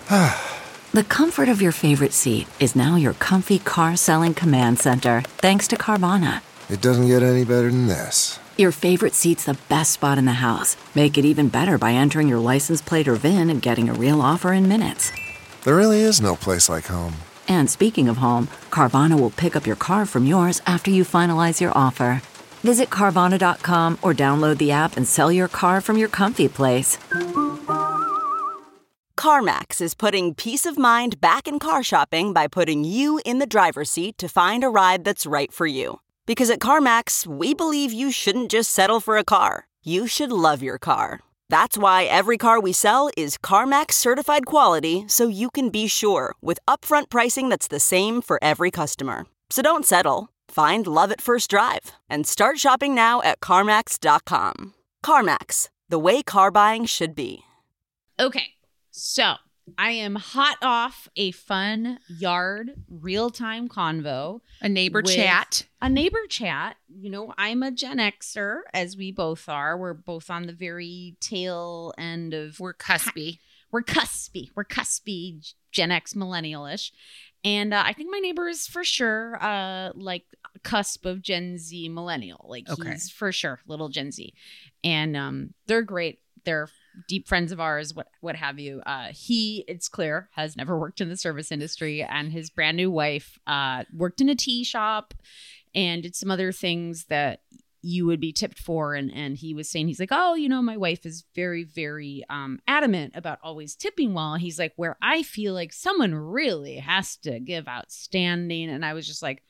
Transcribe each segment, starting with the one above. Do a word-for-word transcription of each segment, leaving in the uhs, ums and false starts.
The comfort of your favorite seat is now your comfy car selling command center, thanks to Carvana. It doesn't get any better than this. Your favorite seat's the best spot in the house. Make it even better by entering your license plate or V I N and getting a real offer in minutes. There really is no place like home. And speaking of home, Carvana will pick up your car from yours after you finalize your offer. Visit Carvana dot com or download the app and sell your car from your comfy place. CarMax is putting peace of mind back in car shopping by putting you in the driver's seat to find a ride that's right for you. Because at CarMax, we believe you shouldn't just settle for a car. You should love your car. That's why every car we sell is CarMax certified quality, so you can be sure with upfront pricing that's the same for every customer. So don't settle. Find love at first drive and start shopping now at CarMax dot com. CarMax, the way car buying should be. Okay, so I am hot off a fun yard real-time convo. A neighbor chat. A neighbor chat. You know, I'm a Gen Xer, as we both are. We're both on the very tail end of... We're cuspy. We're cuspy. We're cuspy Gen X millennial-ish. And uh, I think my neighbor is for sure uh, like cusp of Gen Z millennial. Like okay. He's for sure little Gen Z. And um, they're great. They're deep friends of ours, what what have you. Uh, he, it's clear, has never worked in the service industry, and his brand new wife uh, worked in a tea shop and did some other things that you would be tipped for. And and he was saying, he's like, oh, you know, my wife is very, very um, adamant about always tipping well. He's like, where I feel like someone really has to give outstanding. And I was just like,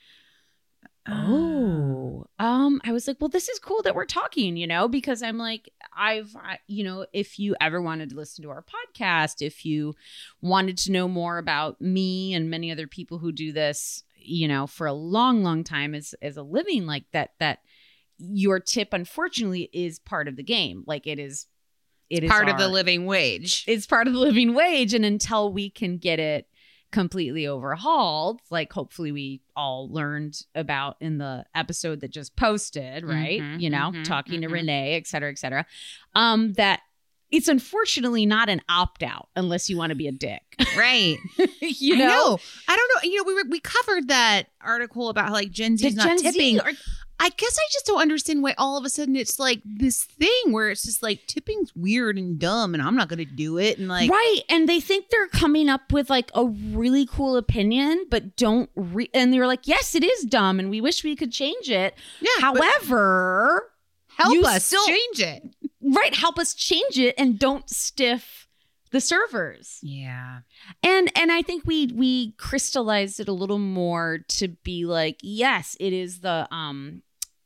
oh, um, I was like, well, this is cool that we're talking, you know, because I'm like, I've, I, you know, if you ever wanted to listen to our podcast, if you wanted to know more about me and many other people who do this, you know, for a long, long time as, as a living, like that, that your tip, unfortunately, is part of the game. Like it is, it is part our, of the living wage. It's part of the living wage. And until we can get it completely overhauled, like hopefully we all learned about in the episode that just posted, right? Mm-hmm, you know, mm-hmm, talking mm-hmm. to Renee, et cetera, et cetera. Um, that it's unfortunately not an opt-out unless you want to be a dick. Right. you I know? know. I don't know. You know, we were, we covered that article about how like Gen Z is not Gen tipping. Z are- I guess I just don't understand why all of a sudden it's like this thing where it's just like tipping's weird and dumb and I'm not going to do it. And like, right. And they think they're coming up with like a really cool opinion, but don't re- and they're like, yes, it is dumb and we wish we could change it. Yeah. However, help you us still, change it. Right. Help us change it and don't stiff the servers. Yeah. And and I think we we crystallized it a little more to be like, yes, it is the um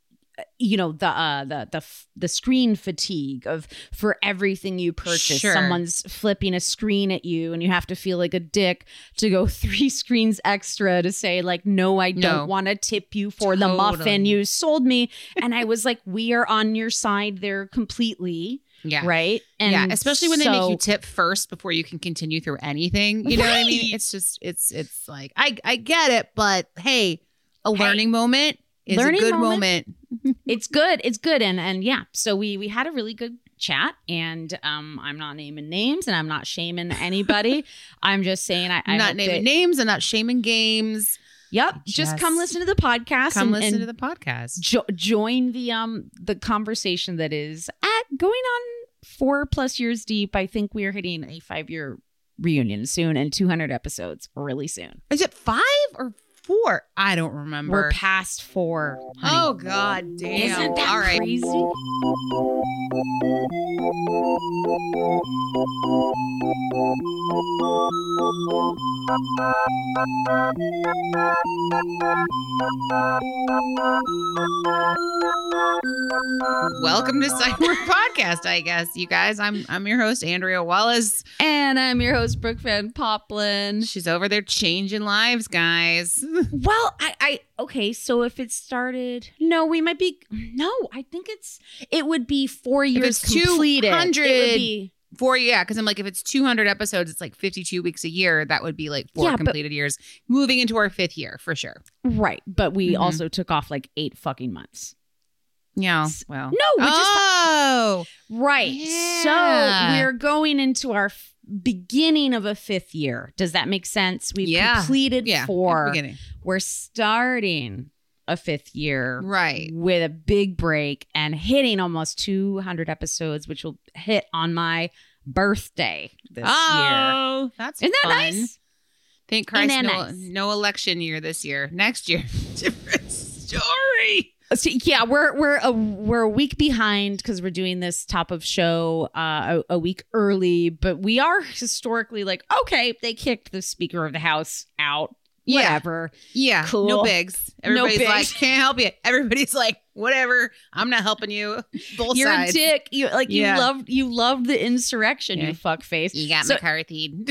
you know, the uh the the the screen fatigue of for everything you purchase, Sure. someone's flipping a screen at you and you have to feel like a dick to go three screens extra to say like, no, I don't No. want to tip you for the Totally. muffin you sold me. And I was like, we are on your side there completely. Yeah. Right. And yeah. Especially when they make so- you tip first before you can continue through anything. You know what I mean? Right. It's just, it's, it's like, I, I get it, but hey, a learning moment is Learning a good moment. moment. It's good. It's good. And and yeah, so we we had a really good chat, and um I'm not naming names and I'm not shaming anybody. I'm just saying I, I I'm not hope naming that, names and not shaming games. Yep. Just, Just come listen to the podcast. Come and, listen and to the podcast. jo- join the um the conversation that is at going on four plus years deep. I think we are hitting a five year reunion soon and two hundred episodes really soon. Is it five or four? I don't remember. We're past four. honey. Oh, God damn. Isn't that All right. crazy? Welcome to Sideward Podcast, I guess, you guys. I'm I'm your host, Andrea Wallace. And I'm your host, Brooke Van Poplin. She's over there changing lives, guys. Well, I, I, okay, so if it started, no, we might be, no, I think it's, it would be four years it's completed. two hundred It would be, Four, yeah, because I'm like, if it's two hundred episodes, it's like fifty-two weeks a year. That would be like four Yeah, but- completed years. Moving into our fifth year, for sure. right, but we Mhm. also took off like eight fucking months. Yeah, S- well. No, we just, Oh! right. Yeah. So we're going into our f- beginning of a fifth year. Does that make sense? We've Yeah. completed Yeah, four. at the beginning. We're starting a fifth year. Right. With a big break and hitting almost two hundred episodes, which will hit on my birthday this year. Oh, that's Isn't that fun. nice? Thank Christ, Isn't no, that nice? no election year this year. Next year, different story. So, yeah, we're we're a, we're a week behind because we're doing this top of show uh, a, a week early, but we are historically like, okay, they kicked the Speaker of the House out. Yeah. Whatever. Yeah, Cool. no bigs. No Everybody's bigs. like, can't help you. Everybody's like, whatever. I'm not helping you. Both You're sides. a dick. You like Yeah. you loved you loved the insurrection, Yeah. you fuck face. You got So- McCarthy.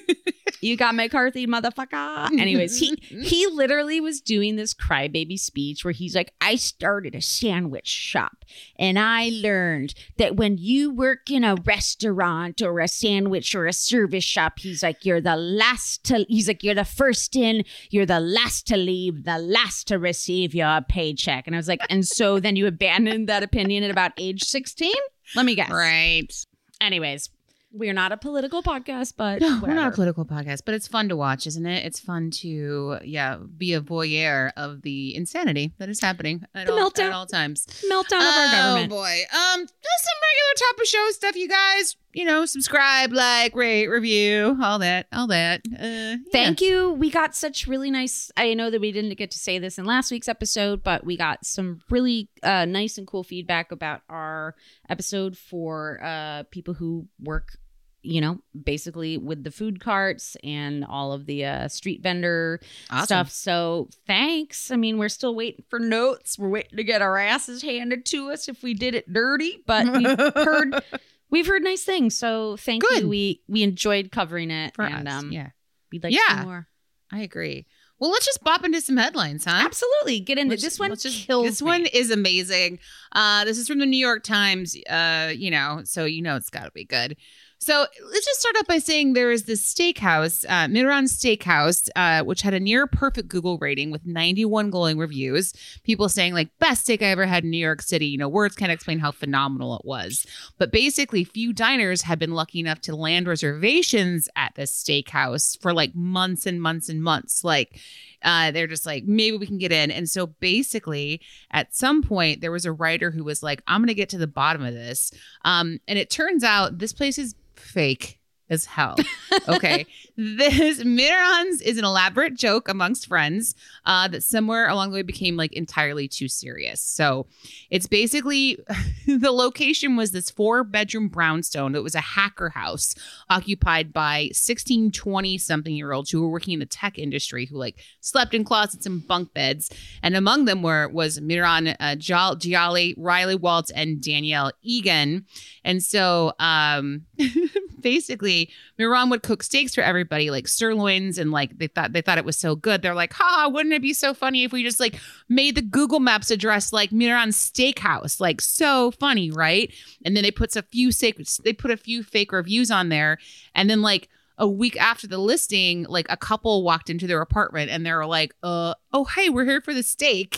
You got McCarthy, motherfucker. Anyways, he he literally was doing this crybaby speech where he's like, I started a sandwich shop and I learned that when you work in a restaurant or a sandwich or a service shop, he's like, you're the last to, he's like, you're the first in, you're the last to leave, the last to receive your paycheck. And I was like, and so then you abandoned that opinion at about age sixteen? Let me guess. Right. Anyways, we're not a political podcast, but No, we're not a whatever. political podcast, but it's fun to watch, isn't it? It's fun to, yeah, be a voyeur of the insanity that is happening at, The all, meltdown. at all times. Meltdown of oh, our government. boy. Um, just some regular top of show stuff, you guys. You know, subscribe, like, rate, review, all that, all that. Uh, Thank you. We got such really nice. I know that we didn't get to say this in last week's episode, but we got some really uh, nice and cool feedback about our episode for uh, people who work, you know, basically with the food carts and all of the uh, street vendor Awesome. stuff. So thanks. I mean, we're still waiting for notes. We're waiting to get our asses handed to us if we did it dirty, but we've heard. We've heard nice things, so thank Good. you. We we enjoyed covering it, For and us, um, yeah. we'd like to Yeah. do more. I agree. Well, let's just bop into some headlines, huh? Absolutely, get into Let's- this one. let's just- kills This me. one is amazing. Uh, this is from the New York Times. Uh, you know, so you know it's got to be good. So let's just start off by saying there is this steakhouse, uh, Miran Steakhouse, uh, which had a near perfect Google rating with ninety-one glowing reviews. People saying like best steak I ever had in New York City. You know, words can't explain how phenomenal it was. But basically, few diners have been lucky enough to land reservations at this steakhouse for like months and months and months. Like. Uh, they're just like, maybe we can get in. And so basically, at some point, there was a writer who was like, I'm going to get to the bottom of this. Um, and it turns out this place is fake as hell. Okay. This Miran's is an elaborate joke amongst friends uh, that somewhere along the way became like entirely too serious. So it's basically the location was this four bedroom brownstone. It was a hacker house occupied by sixteen, twenty something year olds who were working in the tech industry who like slept in closets and bunk beds. And among them were was Miran uh, Gial- Giali, Riley Waltz, and Danielle Egan. And so um, basically, Miran would cook steaks for everybody, like sirloins, and like they thought they thought it was so good. They're like, "Ha! Wouldn't it be so funny if we just like made the Google Maps address like Miran's Steakhouse? Like so funny, right?" And then they put a few fake they put a few fake reviews on there, and then like a week after the listing, like a couple walked into their apartment and they were like, "Uh, oh hey, we're here for the steak."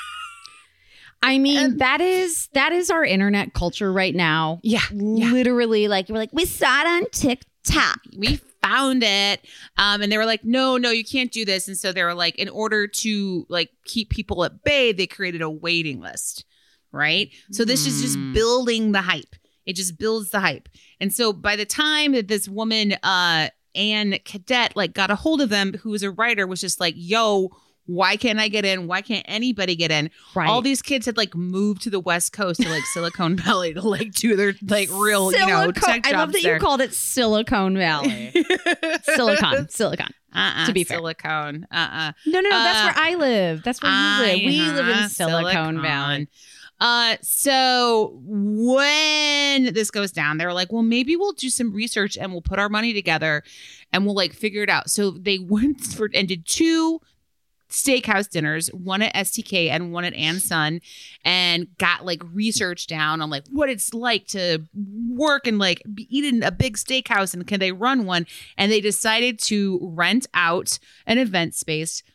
I mean, And- that is that is our internet culture right now. Yeah, yeah. Literally, like we're like, we saw it on TikTok. We found it. Um, and they were like, no, no, you can't do this. And so they were like, in order to like keep people at bay, they created a waiting list. Right. So this is just Hmm. building the hype. It just builds the hype. And so by the time that this woman, uh, Anne Cadet, like got a hold of them, who was a writer, was just like, yo, why can't I get in? Why can't anybody get in? Right. All these kids had like moved to the West Coast to like Silicon Valley to like do their like real, you know, Silicon- tech jobs I love that there. you called it Silicon Valley. Silicon, Silicon. Uh-uh, To be fair. Silicone. Uh-uh. No, no, no. Uh, that's where I live. That's where you live. We live in Uh-huh, Silicon Valley. Uh, so when this goes down, they were like, well, maybe we'll do some research and we'll put our money together and we'll like figure it out. So they went for and did two steakhouse dinners, one at S T K and one at Ann Sun, and got like research down on like what it's like to work and like be, eat in a big steakhouse and can they run one. And they decided to rent out an event space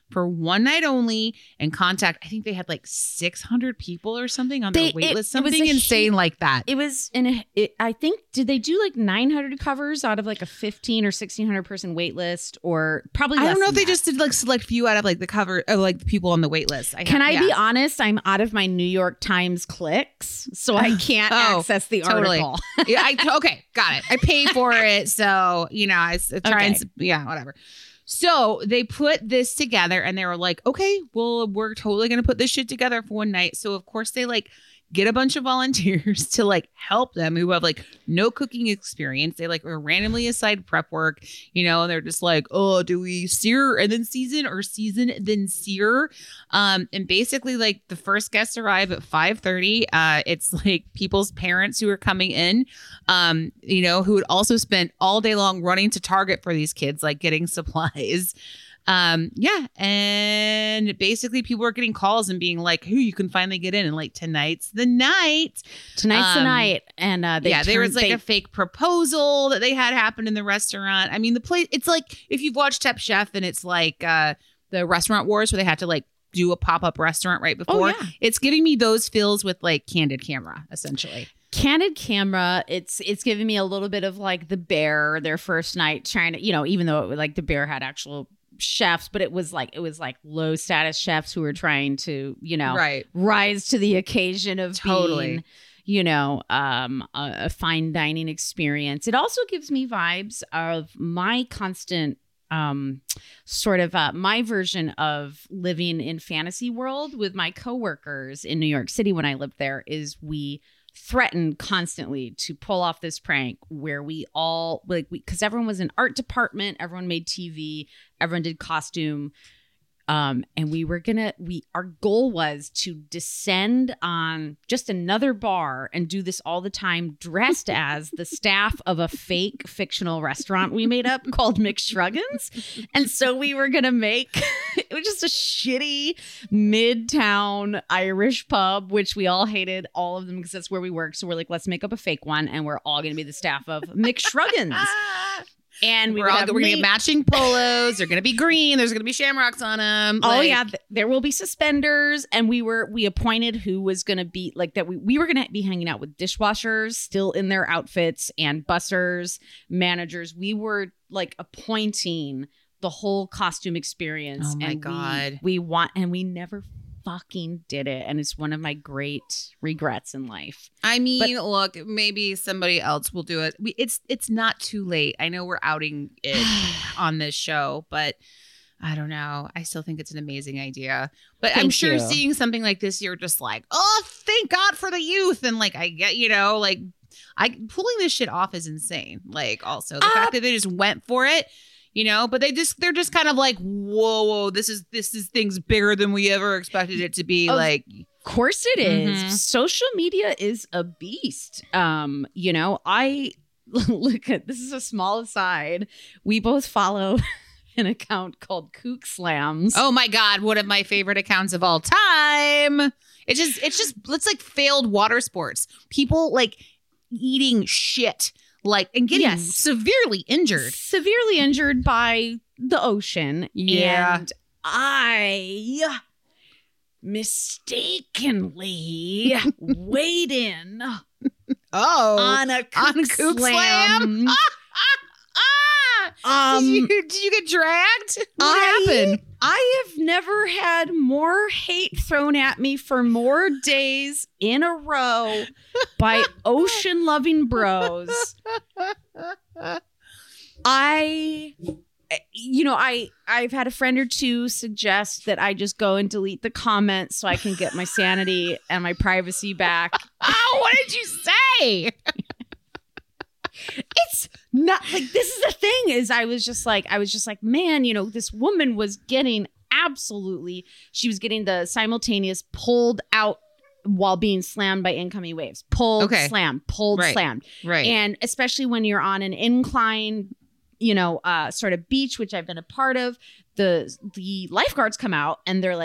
for one night only and contact. I think they had like six hundred people or something on their They- wait it- list. it was Something a insane hu- like that. It was in a, it, I think, did they do like nine hundred covers out of like a fifteen or sixteen hundred person wait list, or probably I less don't know if than they that. just did like select few out of like the cover of like the people on the wait list. I Can have- I yeah. be honest? I'm out of my New York Times clicks, so I can't Oh, access the totally. article. yeah, I, okay, got it. I pay for it, so you know, I s- try and Okay. s- yeah, whatever. So they put this together, and they were like, "Okay, well, we're totally gonna put this shit together for one night." So of course they like get a bunch of volunteers to like help them who have like no cooking experience. They like are randomly assigned prep work, you know, and they're just like, oh, do we sear and then season or season and then sear? Um, and basically like the first guests arrive at five thirty. Uh, it's like people's parents who are coming in, um, you know, who had also spent all day long running to Target for these kids, like getting supplies. Um, yeah. And basically people are getting calls and being like, who you can finally get in. And like, tonight's the night. Tonight's the Um, night, and uh, they yeah, there was turned- like they- a fake proposal that they had happen in the restaurant. I mean, the place, it's like if you've watched Top Chef and it's like uh, the Restaurant Wars where they had to like do a pop-up restaurant right before. yeah. It's giving me those feels with like Candid Camera, essentially. Candid Camera. It's it's giving me a little bit of like The Bear, their first night trying to, you know, even though it was like The Bear had actual chefs, but it was like it was like low status chefs who were trying to, you know, Right. rise to the occasion of Totally. being, you know, um, a, a fine dining experience. It also gives me vibes of my constant um sort of uh my version of living in fantasy world with my coworkers in New York City when I lived there. Is we threatened constantly to pull off this prank where we all like we because everyone was in art department, everyone made T V, everyone did costume, um and we were gonna we our goal was to descend on just another bar and do this all the time dressed as the staff of a fake fictional restaurant we made up called McShruggins. And so we were gonna make it was just a shitty midtown Irish pub, which we all hated, all of them, because that's where we worked. So we're like, let's make up a fake one, and we're all gonna be the staff of McShruggins. And we We're would all have we're gonna ma- get matching polos. They're gonna be green. There's gonna be shamrocks on them. Oh yeah, th- there will be suspenders, and we were we appointed who was going to be like that. We we were going to be hanging out with dishwashers still in their outfits and bussers, managers. We were like appointing the whole costume experience. Oh my and we- God. we want and we never fucking did it, and it's one of my great regrets in life. I mean, look, maybe somebody else will do it. We, it's it's not too late. I know we're outing it on this show, but I don't know. I still think it's an amazing idea. But I'm Thank sure you. seeing something like this, you're just like, oh, thank God for the youth. And like, I get, you know, like I pulling this shit off is insane. Like also the Uh, fact that they just went for it. You know, but they just they're just kind of like, whoa, whoa, this is this is things bigger than we ever expected it to be. Of like, Of course it is. Mhm. Social media is a beast. Um, you know, I look at this is a small aside. We both follow an account called Kook Slams. oh my God, one of my favorite accounts of all time. It's just it's just it's like failed water sports. People like eating shit, like and getting Yes. severely injured. Severely injured by the ocean. Yeah. And I mistakenly weighed in Oh, on a Kook, on Kook Slam. ah! Um, did, you, did you get dragged? What I, happened? I have never had more hate thrown at me for more days in a row by ocean loving bros. I, you know, I I've had a friend or two suggest that I just go and delete the comments so I can get my sanity and my privacy back. Oh, what did you say? It's not like this is the thing is I was just like I was just like man, you know, this woman was getting absolutely she was getting the simultaneous pulled out while being slammed by incoming waves, pulled, Okay. slammed, pulled, Right. slammed. Right. And especially when you're on an incline, you know, uh, sort of beach, which I've been a part of, the the lifeguards come out and they're like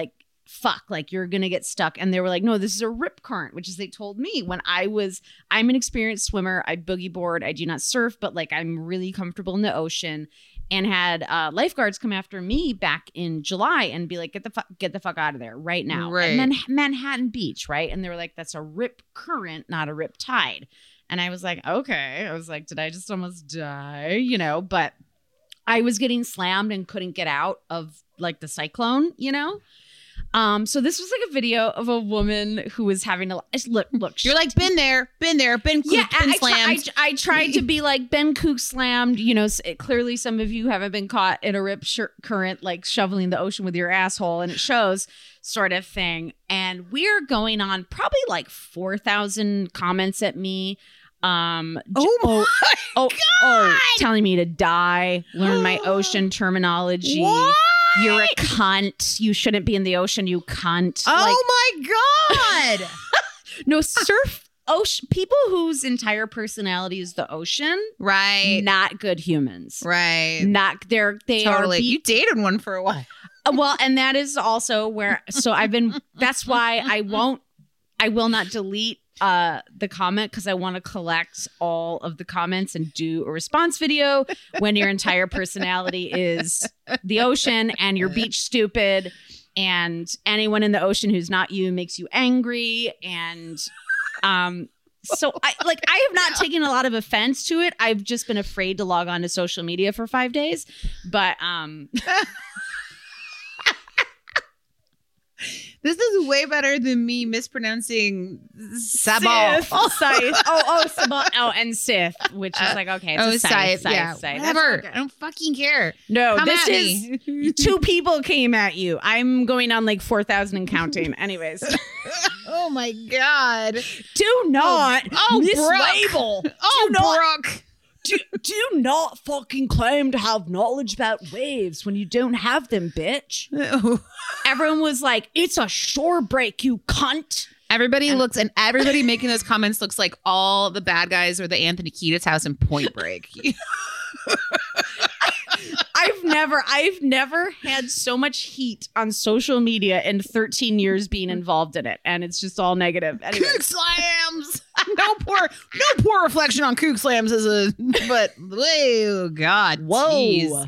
fuck, like you're going to get stuck. And they were like, no, this is a rip current, which is they told me when I was, I'm an experienced swimmer. I boogie board. I do not surf, but like I'm really comfortable in the ocean, and had uh, lifeguards come after me back in July and be like, get the fuck, get the fuck out of there right now. Right. And then Manhattan Beach. Right. And they were like, that's a rip current, not a rip tide. And I was like, okay. I was like, did I just almost die? You know, but I was getting slammed and couldn't get out of like the cyclone, you know? Um, so this was like a video of a woman who was having a look, look, You're like, been there, been there, been cooked, yeah, been I, slammed. I, I tried to be like Ben Kook slammed, you know, s- clearly some of you haven't been caught in a rip sh- current, like shoveling the ocean with your asshole, and it shows sort of thing. And we're going on probably like four thousand comments at me. Um, Oh my oh, oh, God. oh, telling me to die, learn my ocean terminology. What? You're a cunt. You shouldn't be in the ocean, you cunt. Like, Oh my God. no, surf ocean people whose entire personality is the ocean. Right. Not good humans. Right. Not they're they Totally. are be- You dated one for a while. well, and that is also where so I've been that's why I won't I will not delete uh the comment, because I want to collect all of the comments and do a response video when your entire personality is the ocean and you're beach stupid, and anyone in the ocean who's not you makes you angry. And um so I like I have not taken a lot of offense to it. I've just been afraid to log on to social media for five days. But um This is way better than me mispronouncing Sabal. Sith. Scythe. Oh, oh, Sabal. Oh, and Sith, which is like, okay, it's Oh, a scythe, Scythe. scythe, Yeah, scythe. whatever. That's okay. I don't fucking care. No, Come this at is me. two people came at you. I'm going on like four thousand and counting. Anyways, Oh my God. do not Oh, mislabel. Oh, do not, Brooke. do, do not fucking claim to have knowledge about waves when you don't have them, bitch. Everyone was like, it's a shore break, you cunt. Everybody looks, and everybody making those comments looks like all the bad guys or the Anthony Kiedis house in Point Break. I've never, I've never had so much heat on social media in thirteen years being involved in it, and it's just all negative. Anyway. Kook slams. No poor, no poor reflection on Kook slams as a, but oh God, Whoa. jeez.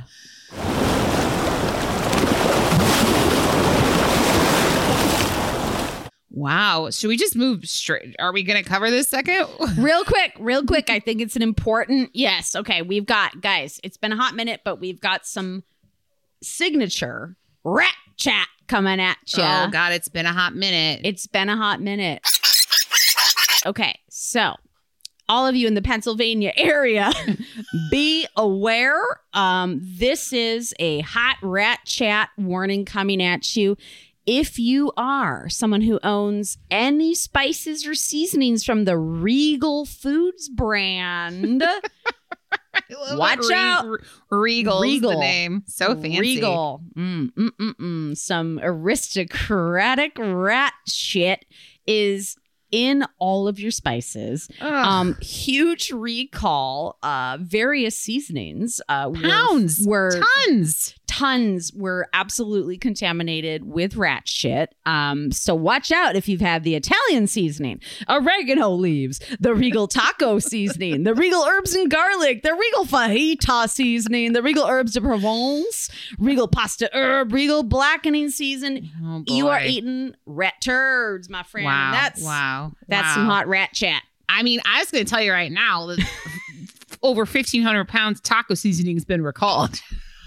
Wow. Should we just move straight? Are we going to cover this second? Real quick, real quick. I think it's an important, yes. Okay. We've got, guys, it's been a hot minute, but we've got some signature rat chat coming at you. Oh God, it's been a hot minute. It's been a hot minute. Okay. So all of you in the Pennsylvania area, be aware. Um, this is a hot rat chat warning coming at you. If you are someone who owns any spices or seasonings from the Regal Foods brand, watch Re- out. Re- Regal's Regal. the name. So fancy. Regal. Mm, mm, mm, mm. Some aristocratic rat shit is in all of your spices. Ugh. Um, huge recall. Uh, various seasonings. Uh, were- Pounds. were Tons. tons were absolutely contaminated with rat shit. Um, so watch out if you've had the Italian seasoning, oregano leaves, the Regal taco seasoning, the Regal herbs and garlic, the Regal fajita seasoning, the Regal herbs de Provence, Regal pasta herb, Regal blackening season. Oh, boy. You are eating rat turds, my friend. Wow. That's wow. that's wow. some hot rat chat. I mean, I was going to tell you right now that over fifteen hundred pounds taco seasoning has been recalled.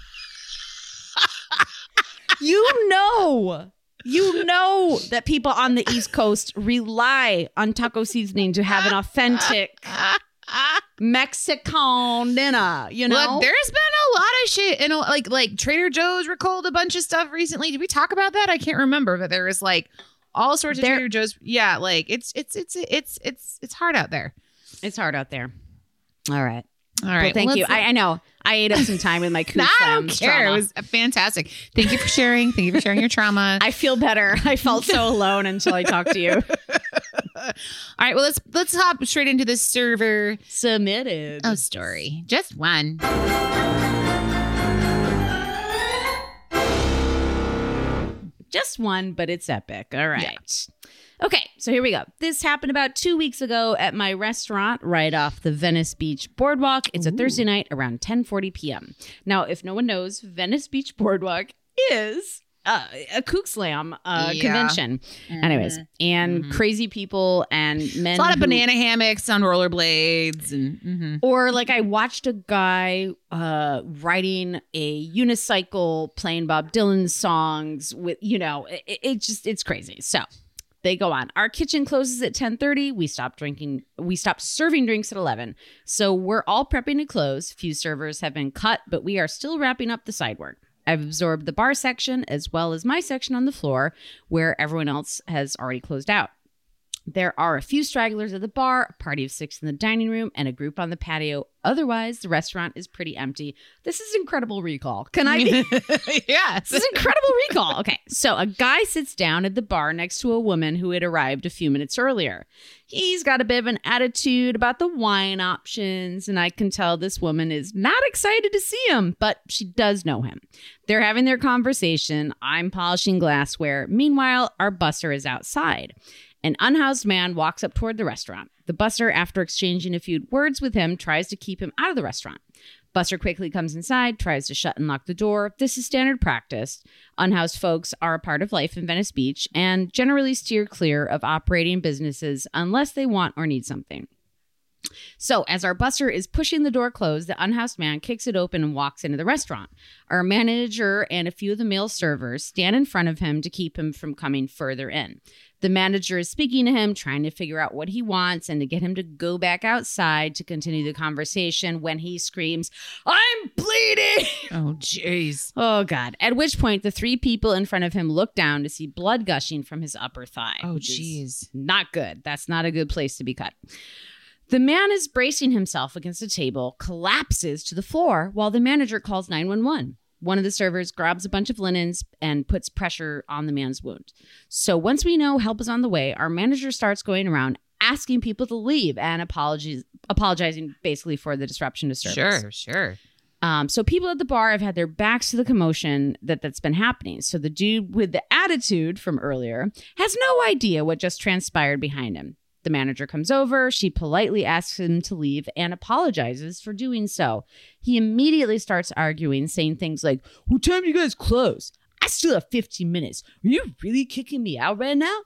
You know, you know that people on the East Coast rely on taco seasoning to have an authentic Mexican dinner, you know? Look, there's been a lot of shit, and like like Trader Joe's recalled a bunch of stuff recently. Did we talk about that? I can't remember, but there was like all sorts of There- Trader Joe's. Yeah, like it's it's it's it's it's it's hard out there. It's hard out there. All right. All Well, right, thank well, you. let's- I, I know. I ate up some time with my Kook I don't Slams care. trauma. It was fantastic. Thank you for sharing. Thank you for sharing your trauma. I feel better. I felt so alone until I talked to you. All right, well let's let's hop straight into this server Submitted. oh story. Just one. Just one, but it's epic. All right. Yeah. Okay, so here we go. This happened about two weeks ago at my restaurant right off the Venice Beach Boardwalk. It's Ooh. a Thursday night around ten forty p.m. Now, if no one knows, Venice Beach Boardwalk is uh, a kook slam uh, yeah. convention. Mm-hmm. Anyways, and mm-hmm. crazy people and men. It's a lot of who, banana hammocks on rollerblades. and mm-hmm. Or like I watched a guy uh, riding a unicycle playing Bob Dylan songs with, you know, it, it just, it's crazy. So. They go on. Our kitchen closes at ten thirty. We stopped drinking. We stopped serving drinks at eleven. So we're all prepping to close. Few servers have been cut, but we are still wrapping up the side work. I've absorbed the bar section as well as my section on the floor where everyone else has already closed out. There are a few stragglers at the bar, a party of six in the dining room, and a group on the patio. Otherwise, the restaurant is pretty empty. This is incredible recall. Can I be? Yes. This is incredible recall. Okay, so a guy sits down at the bar next to a woman who had arrived a few minutes earlier. He's got a bit of an attitude about the wine options, and I can tell this woman is not excited to see him, but she does know him. They're having their conversation. I'm polishing glassware. Meanwhile, our busser is outside. An unhoused man walks up toward the restaurant. The busser, after exchanging a few words with him, tries to keep him out of the restaurant. Busser quickly comes inside, tries to shut and lock the door. This is standard practice. Unhoused folks are a part of life in Venice Beach and generally steer clear of operating businesses unless they want or need something. So as our busser is pushing the door closed, the unhoused man kicks it open and walks into the restaurant. Our manager and a few of the male servers stand in front of him to keep him from coming further in. The manager is speaking to him, trying to figure out what he wants and to get him to go back outside to continue the conversation when he screams, "I'm bleeding!" Oh, jeez. Oh, God. At which point, the three people in front of him look down to see blood gushing from his upper thigh. Oh, jeez. Not good. That's not a good place to be cut. The man is bracing himself against a table, collapses to the floor while the manager calls nine one one. One of the servers grabs a bunch of linens and puts pressure on the man's wound. So once we know help is on the way, our manager starts going around asking people to leave and apologies, apologizing basically for the disruption to service. Sure, sure. Um, so people at the bar have had their backs to the commotion that, that's been happening. So the dude with the attitude from earlier has no idea what just transpired behind him. The manager comes over. She politely asks him to leave and apologizes for doing so. He immediately starts arguing, saying things like, "What time do you guys close? I still have fifteen minutes. Are you really kicking me out right now?"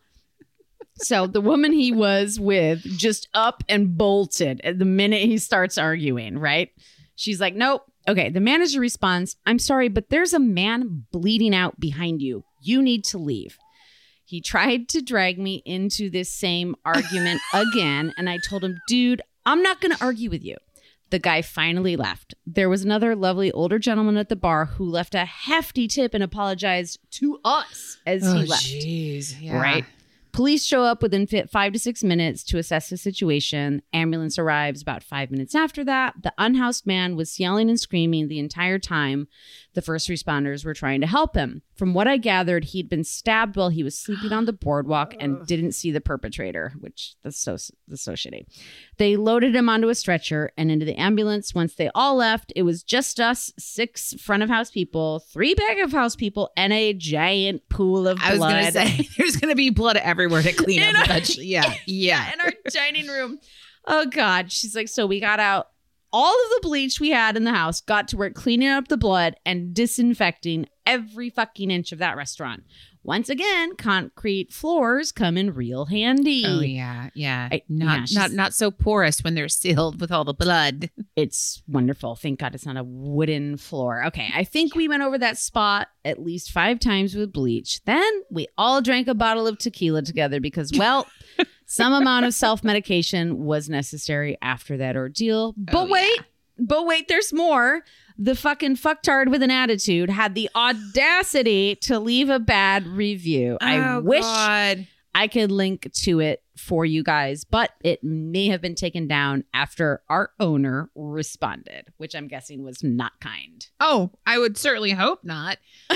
So the woman he was with just up and bolted at the minute he starts arguing, right? She's like, "Nope." Okay, the manager responds, "I'm sorry, but there's a man bleeding out behind you. You need to leave." He tried to drag me into this same argument again, and I told him, "Dude, I'm not going to argue with you." The guy finally left. There was another lovely older gentleman at the bar who left a hefty tip and apologized to us as oh, he left. Jeez, yeah. Right? Police show up within five to six minutes to assess the situation. Ambulance arrives about five minutes after that. The unhoused man was yelling and screaming the entire time the first responders were trying to help him. From what I gathered, he'd been stabbed while he was sleeping on the boardwalk and didn't see the perpetrator, which that's so, that's so shitty. They loaded him onto a stretcher and into the ambulance. Once they all left, it was just us, six front of house people, three back of house people, and a giant pool of I blood. I was going to say, there's going to be blood everywhere to clean up. Our, yeah, yeah. In our dining room. Oh, God. She's like, so we got out all of the bleach we had in the house, got to work cleaning up the blood and disinfecting every fucking inch of that restaurant. Once again, concrete floors come in real handy. Oh, yeah, yeah. I, not yeah, not not so porous when they're sealed with all the blood. It's wonderful. Thank God it's not a wooden floor. Okay, I think we went over that spot at least five times with bleach. Then we all drank a bottle of tequila together because, well... some amount of self-medication was necessary after that ordeal. But oh, wait, yeah. but wait, there's more. The fucking fucktard with an attitude had the audacity to leave a bad review. Oh, I wish God. I could link to it for you guys, but it may have been taken down after our owner responded, which I'm guessing was not kind. Oh, I would certainly hope not. Uh,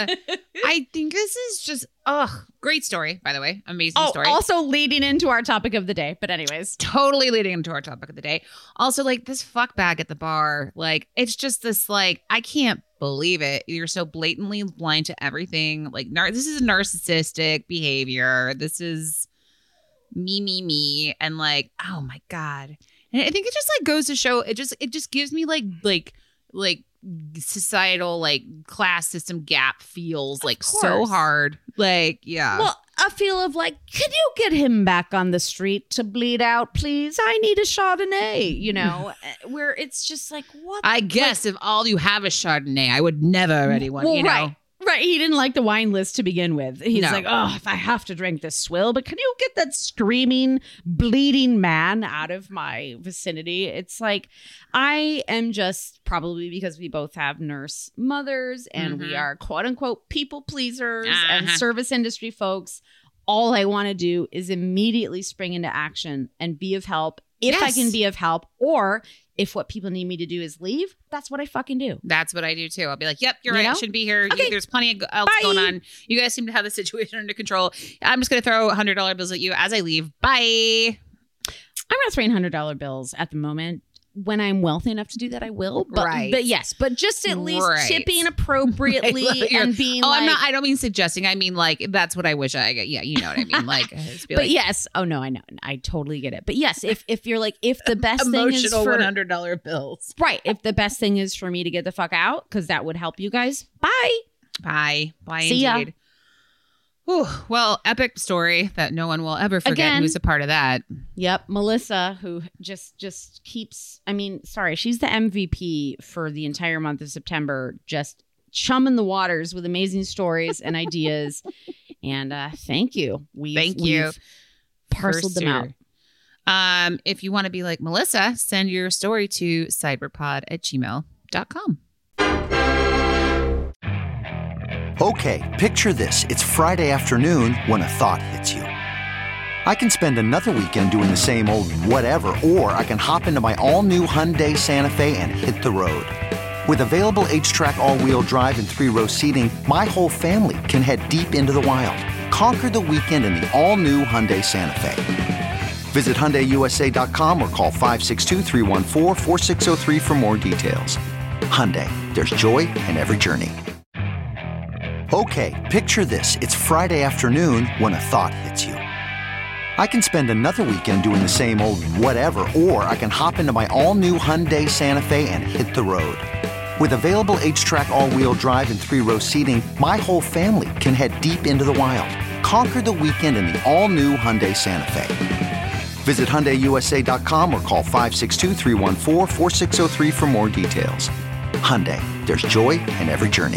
I think this is just, ugh, great story, by the way. Amazing oh, story. Also leading into our topic of the day, but anyways. Totally leading into our topic of the day. Also, like, this fuck bag at the bar, like, it's just this, like, I can't believe it. You're so blatantly blind to everything. Like, nar- this is narcissistic behavior. This is me, me, me. And like, oh my God. And I think it just like goes to show, it just, it just gives me like, like, like societal, like class system gap feels like so hard. Like, yeah. Well, a feel of like, can you get him back on the street to bleed out, please? I need a Chardonnay, you know, where it's just like, what? I guess like, if all you have is Chardonnay, I would never anyone, well, you know. Right. Right. He didn't like the wine list to begin with. He's No. like, oh, if I have to drink this swill, but can you get that screaming, bleeding man out of my vicinity? It's like, I am just probably because we both have nurse mothers and Mm-hmm. we are quote unquote people pleasers and Uh-huh. service industry folks. All I want to do is immediately spring into action and be of help if I Yes. can be of help, or if what people need me to do is leave, that's what I fucking do. That's what I do too. I'll be like, yep, you're You right. I know? shouldn't be here. Okay. There's plenty of else Bye. going on. You guys seem to have the situation under control. I'm just going to throw one hundred dollar bills at you as I leave. Bye. I'm not throwing one hundred dollar bills at the moment. When I'm wealthy enough to do that, I will. But, Right. but yes, but just at least Right. tipping appropriately Right. You're- and being Oh, like, I'm not. I don't mean suggesting. I mean like that's what I wish I get. Yeah, you know what I mean. Like, just be but like, yes. Oh no, I know. I totally get it. But yes, if if you're like, if the best thing is emotional for one hundred dollar bills. right, if the best thing is for me to get the fuck out, because that would help you guys. Bye. Bye. Bye. See ya. Indeed. Whew. Well, epic story that no one will ever forget. Again. Who's a part of that? Yep, Melissa, who just just keeps. I mean, sorry, she's the M V P for the entire month of September. Just chumming the waters with amazing stories and ideas. And uh, thank you. We've, Thank you. we've parceled them out. Um, if you want to be like Melissa, send your story to cyberpod at gmail dot com. Okay, picture this. It's Friday afternoon when a thought hits you. I can spend another weekend doing the same old whatever, or I can hop into my all-new Hyundai Santa Fe and hit the road. With available H-Track all-wheel drive and three-row seating, my whole family can head deep into the wild. Conquer the weekend in the all-new Hyundai Santa Fe. Visit Hyundai U S A dot com or call five six two, three one four, four six zero three for more details. Hyundai, there's joy in every journey. Okay, picture this. It's Friday afternoon when a thought hits you. I can spend another weekend doing the same old whatever, or I can hop into my all-new Hyundai Santa Fe and hit the road. With available H-Track all-wheel drive and three-row seating, my whole family can head deep into the wild. Conquer the weekend in the all-new Hyundai Santa Fe. Visit Hyundai U S A dot com or call five six two, three one four, four six zero three for more details. Hyundai, there's joy in every journey.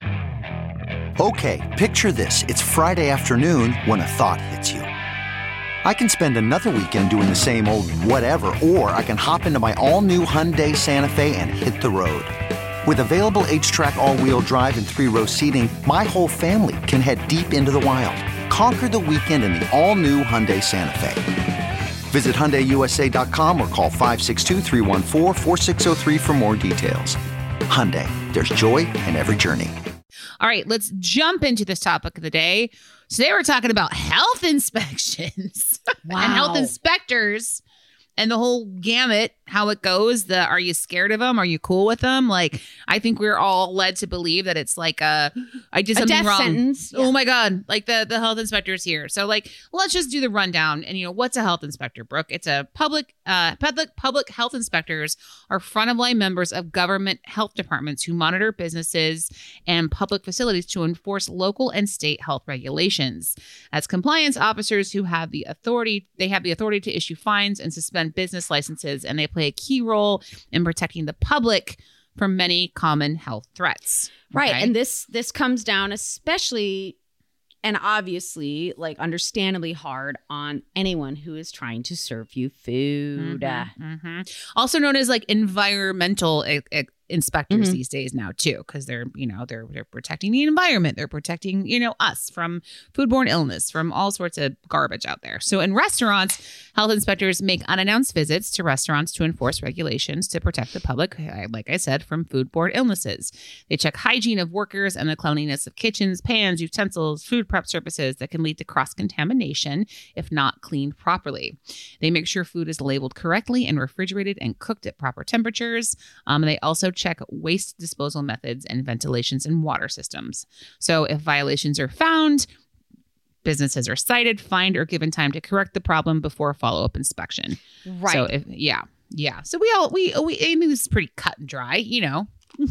Okay, picture this. It's Friday afternoon when a thought hits you. I can spend another weekend doing the same old whatever, or I can hop into my all-new Hyundai Santa Fe and hit the road. With available H-Track all-wheel drive and three-row seating, my whole family can head deep into the wild. Conquer the weekend in the all-new Hyundai Santa Fe. Visit Hyundai U S A dot com or call five six two, three one four, four six zero three for more details. Hyundai, there's joy in every journey. All right, let's jump into this topic of the day. Today we're talking about health inspections and health Wow. inspectors and the whole gamut, how it goes. The are you scared of them? Are you cool with them? Like, I think we're all led to believe that it's like a I did A something death wrong. sentence. Oh my God, like the the health inspector's here. So like, let's just do the rundown. And you know, what's a health inspector, Brooke? It's a public uh public public health inspectors are front of line members of government health departments who monitor businesses and public facilities to enforce local and state health regulations. As compliance officers who have the authority, they have the authority to issue fines and suspend business licenses, and they play a key role in protecting the public from many common health threats. Right. Okay? And this this comes down especially and obviously like understandably hard on anyone who is trying to serve you food. Uh, Mhm, mhm. Also known as like environmental e- e- inspectors Mhm. these days now too, because they're you know they're they're protecting the environment, they're protecting you know us from foodborne illness, from all sorts of garbage out there. So in restaurants, health inspectors make unannounced visits to restaurants to enforce regulations to protect the public, like I said, from foodborne illnesses. They check hygiene of workers and the cleanliness of kitchens, pans, utensils, food prep surfaces that can lead to cross-contamination if not cleaned properly. They make sure food is labeled correctly and refrigerated and cooked at proper temperatures. Um, they also check waste disposal methods and ventilations and water systems. So if violations are found, businesses are cited, fined, or given time to correct the problem before follow-up inspection. Right. So if yeah, yeah. So we all we we I mean this is pretty cut and dry, you know.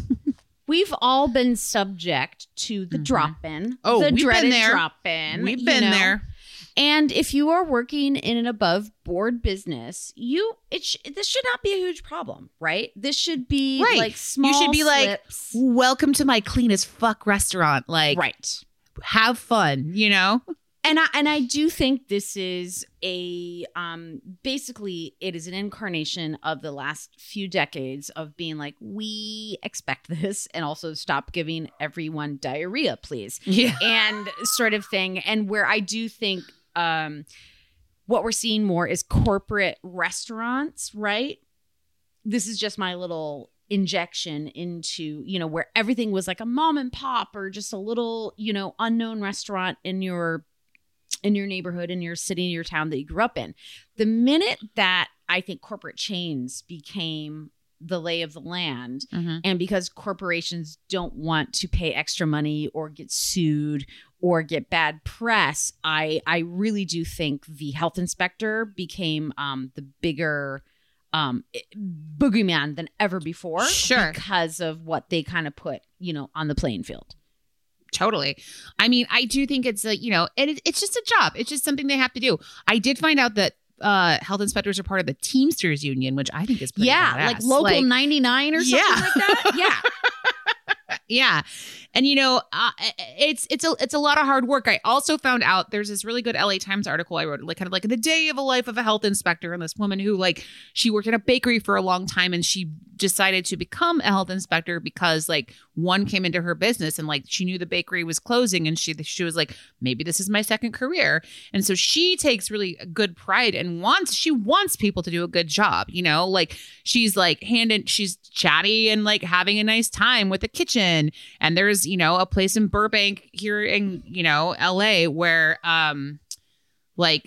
We've all been subject to the Mhm. drop-in. Oh, the we've been dreaded there. drop-in. We've you been know. there. And if you are working in an above board business, you it sh- this should not be a huge problem, right? This should be Right. like small You should be like, slips. welcome to my clean as fuck restaurant. Like, right. have fun, you know? And I and I do think this is a um basically it is an incarnation of the last few decades of being like, we expect this, and also stop giving everyone diarrhea, please. Yeah. And sort of thing. And where I do think um what we're seeing more is corporate restaurants, right? This is just my little injection into, you know, where everything was like a mom and pop or just a little, you know, unknown restaurant in your in your neighborhood, in your city, in your town that you grew up in. The minute that I think corporate chains became the lay of the land, Mhm. and because corporations don't want to pay extra money or get sued or get bad press, I I really do think the health inspector became um, the bigger um, boogeyman than ever before. Sure. Because of what they kind of put, you know, on the playing field. Totally. I mean, I do think it's a, you know, and it, it's just a job. It's just something they have to do. I did find out that uh, health inspectors are part of the Teamsters Union, which I think is pretty Yeah, badass. like Local ninety-nine or something Yeah. like that. Yeah. Yeah. And you know, uh, it's it's a it's a lot of hard work. I also found out there's this really good L A Times article I wrote, like kind of like the day of a life of a health inspector, and this woman who like she worked in a bakery for a long time, and she decided to become a health inspector because like one came into her business and like she knew the bakery was closing, and she she was like, maybe this is my second career. And so she takes really good pride and wants she wants people to do a good job, you know, like she's like handing she's chatty and like having a nice time with the kitchen. And there's, you know, a place in Burbank here in, you know, L A where um like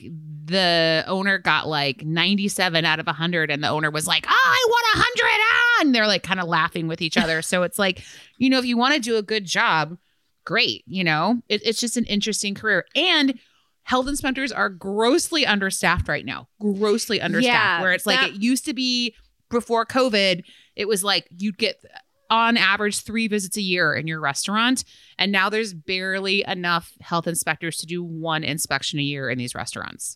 the owner got like ninety-seven out of one hundred, and the owner was like, oh, I want one hundred. Ah! And they're like kind of laughing with each other. So it's like, you know, if you want to do a good job, great. You know, it, it's just an interesting career. And health inspectors are grossly understaffed right now, grossly understaffed, Yeah, where it's like that- it used to be before COVID. It was like you'd get on average three visits a year in your restaurant. And now there's barely enough health inspectors to do one inspection a year in these restaurants.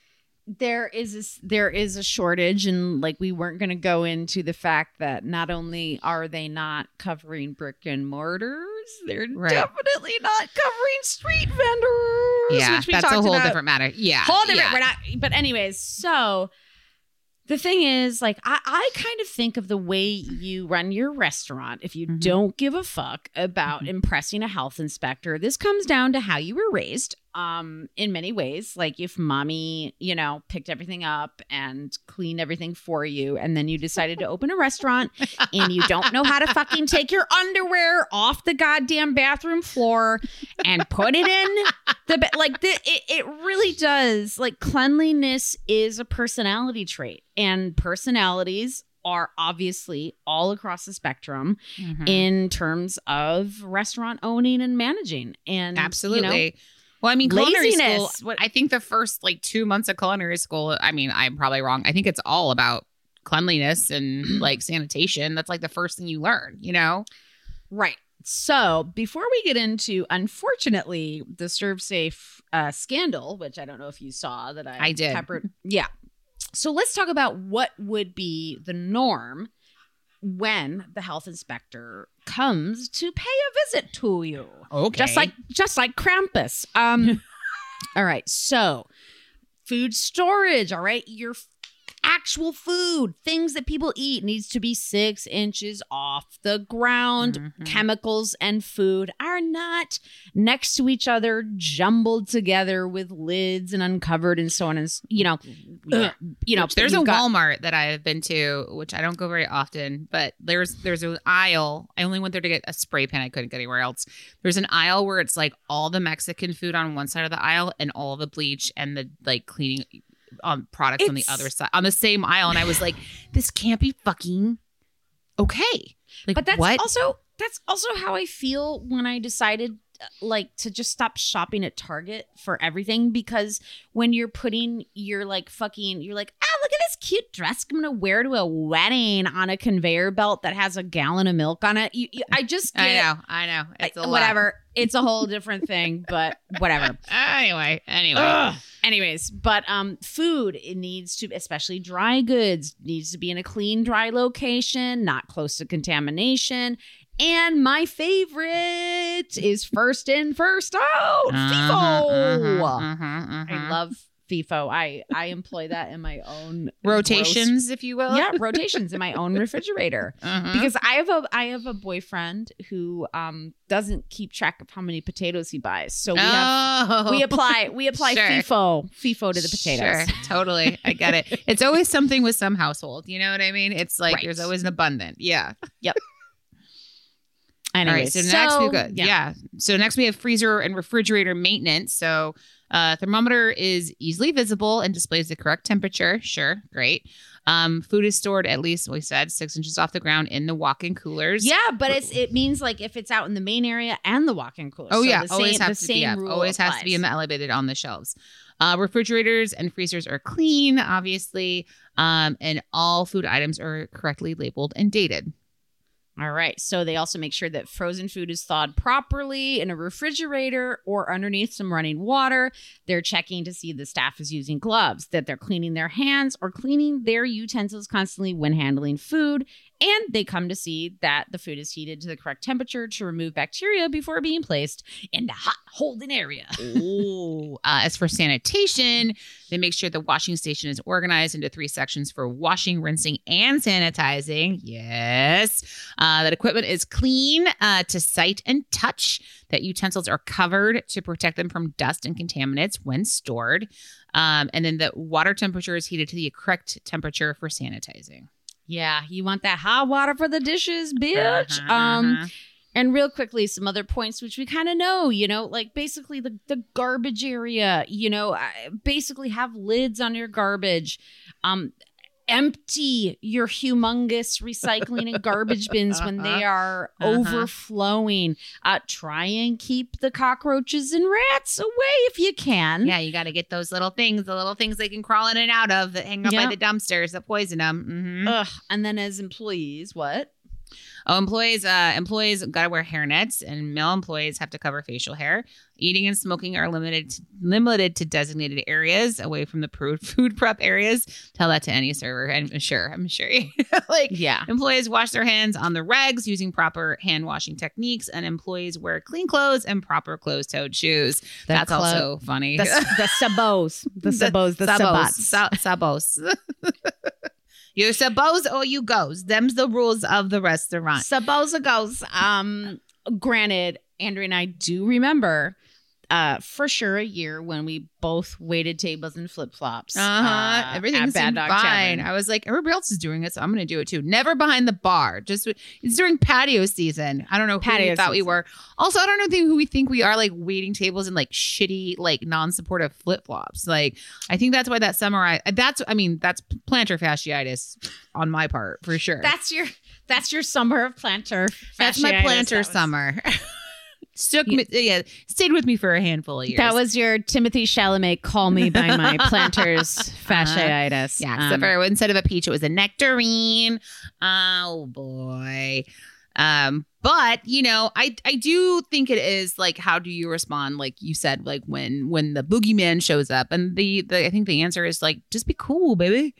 There is a, there is a shortage, and like we weren't going to go into the fact that not only are they not covering brick and mortars, they're Right. definitely not covering street vendors. Yeah, which we that's a talked whole about. different matter. Yeah. Whole different. yeah. We're not. But anyways, so the thing is, like, I, I kind of think of the way you run your restaurant. If you Mhm. don't give a fuck about Mhm. impressing a health inspector, this comes down to how you were raised. Um, in many ways, like if mommy, you know, picked everything up and cleaned everything for you, and then you decided to open a restaurant and you don't know how to fucking take your underwear off the goddamn bathroom floor and put it in the ba- like the, it, it really does. Like cleanliness is a personality trait, and personalities are obviously all across the spectrum Mhm. in terms of restaurant owning and managing. And Absolutely. you know, Well, I mean, culinary Laziness. school, I think the first like two months of culinary school, I mean, I'm probably wrong. I think it's all about cleanliness and like sanitation. That's like the first thing you learn, you know? right. So before we get into, unfortunately, the ServSafe uh, scandal, which I don't know if you saw that I, I did. peppered. Yeah. So let's talk about what would be the norm when the health inspector comes to pay a visit to you. Okay. Just like just like Krampus. Um all right. So, food storage, all right? Your f- actual food, things that people eat needs to be six inches off the ground. Mhm. Chemicals and food are not next to each other, jumbled together with lids and uncovered and so on and s- you know, Yeah. you know, Which there's a you've got- Walmart that I've been to, which I don't go very often, but there's there's an aisle. I only went there to get a spray pan. I couldn't get anywhere else. There's an aisle where it's like all the Mexican food on one side of the aisle and all the bleach and the like cleaning um, products on the It's- other side on the same aisle. And I was like, this can't be fucking okay. Like, But that's what? also that's also how I feel when I decided uh, like to just stop shopping at Target for everything, because when you're putting your like fucking you're like, ah, look at this cute dress I'm gonna wear to a wedding on a conveyor belt that has a gallon of milk on it. You, you, I just get, I know, I know. It's a I- lot. whatever. It's a whole different thing, but whatever. Anyway, anyway. Ugh. Anyways, but um, food, it needs to, especially dry goods, needs to be in a clean, dry location, not close to contamination. And my favorite is first in, first out. Uh-huh, FIFO. uh-huh, uh-huh, uh-huh. I love FIFO. I I employ that in my own rotations, gross- if you will. yeah, rotations in my own refrigerator. Uh-huh. Because I have a I have a boyfriend who um doesn't keep track of how many potatoes he buys. So we have oh. we apply we apply Sure. FIFO FIFO to the potatoes. Sure, totally. I get it. It's always something with some household. You know what I mean? It's like Right. there's always an abundant. Yeah. Anyways, All right. So next we go. yeah. Yeah. So next we have freezer and refrigerator maintenance. So uh, thermometer is easily visible and displays the correct temperature. Sure. Great. Um, food is stored at least, we said, six inches off the ground in the walk-in coolers. Yeah, but it's it means like if it's out in the main area and the walk-in cooler. Oh So yeah, the always same, have the to be same up. rule Always has to be in the applies. elevated on the shelves. Uh, refrigerators and freezers are clean, obviously, um, and all food items are correctly labeled and dated. All right. So they also make sure that frozen food is thawed properly in a refrigerator or underneath some running water. They're checking to see the staff is using gloves, that they're cleaning their hands or cleaning their utensils constantly when handling food. And they come to see that the food is heated to the correct temperature to remove bacteria before being placed in the hot holding area. Ooh. Uh, as for sanitation, they make sure the washing station is organized into three sections for washing, rinsing, and sanitizing. Yes. Uh, that equipment is clean uh, to sight and touch. That utensils are covered to protect them from dust and contaminants when stored. Um, and then the water temperature is heated to the correct temperature for sanitizing. Yeah, you want that hot water for the dishes, bitch. Uh-huh, Um, uh-huh. and real quickly, some other points which we kind of know, you know, like basically the the garbage area, you know, I- basically have lids on your garbage. Um, empty your humongous recycling and garbage bins when they are Uh-huh. overflowing. Uh, try and keep the cockroaches and rats away if you can. Yeah, you got to get those little things, the little things they can crawl in and out of that hang up Yeah. by the dumpsters that poison them. Mm-hmm. Ugh. And then as employees, what? Oh, employees, uh, employees got to wear hairnets, and male employees have to cover facial hair. Eating and smoking are limited to, limited to designated areas away from the pr- food prep areas. Tell that to any server. I'm sure. I'm sure. like, Yeah. employees wash their hands on the regs using proper hand washing techniques, and employees wear clean clothes and proper closed-toed shoes. The That's clo- also funny. The, the sabos. The sabos. The, sabos. sabats. Sa- sabos. You sabos or you goes. Them's the rules of the restaurant. Sabosa goes. Um, granted, Andrew and I do remember uh, for sure a year when we both waited tables in flip flops. Uh-huh. Everything at Bad seemed Dog fine. Tavern. I was like, everybody else is doing it, so I'm going to do it too. Never behind the bar. Just it's during patio season. I don't know who Patio we thought we season. were. Also, I don't know who we think we are. Like waiting tables in like shitty, like non-supportive flip flops. Like I think that's why that summer. I that's I mean that's plantar fasciitis on my part for sure. That's your that's your summer of plantar. that's my fasciitis. plantar That was- summer. Stuck me, yeah, stayed with me for a handful of years. That was your Timothy Chalamet. Call me by my plantar's fasciitis. Yeah, Um, except for instead of a peach, it was a nectarine. Oh boy. Um, but you know, I I do think it is like, how do you respond? Like you said, like when when the boogeyman shows up, and the, the I think the answer is like, just be cool, baby.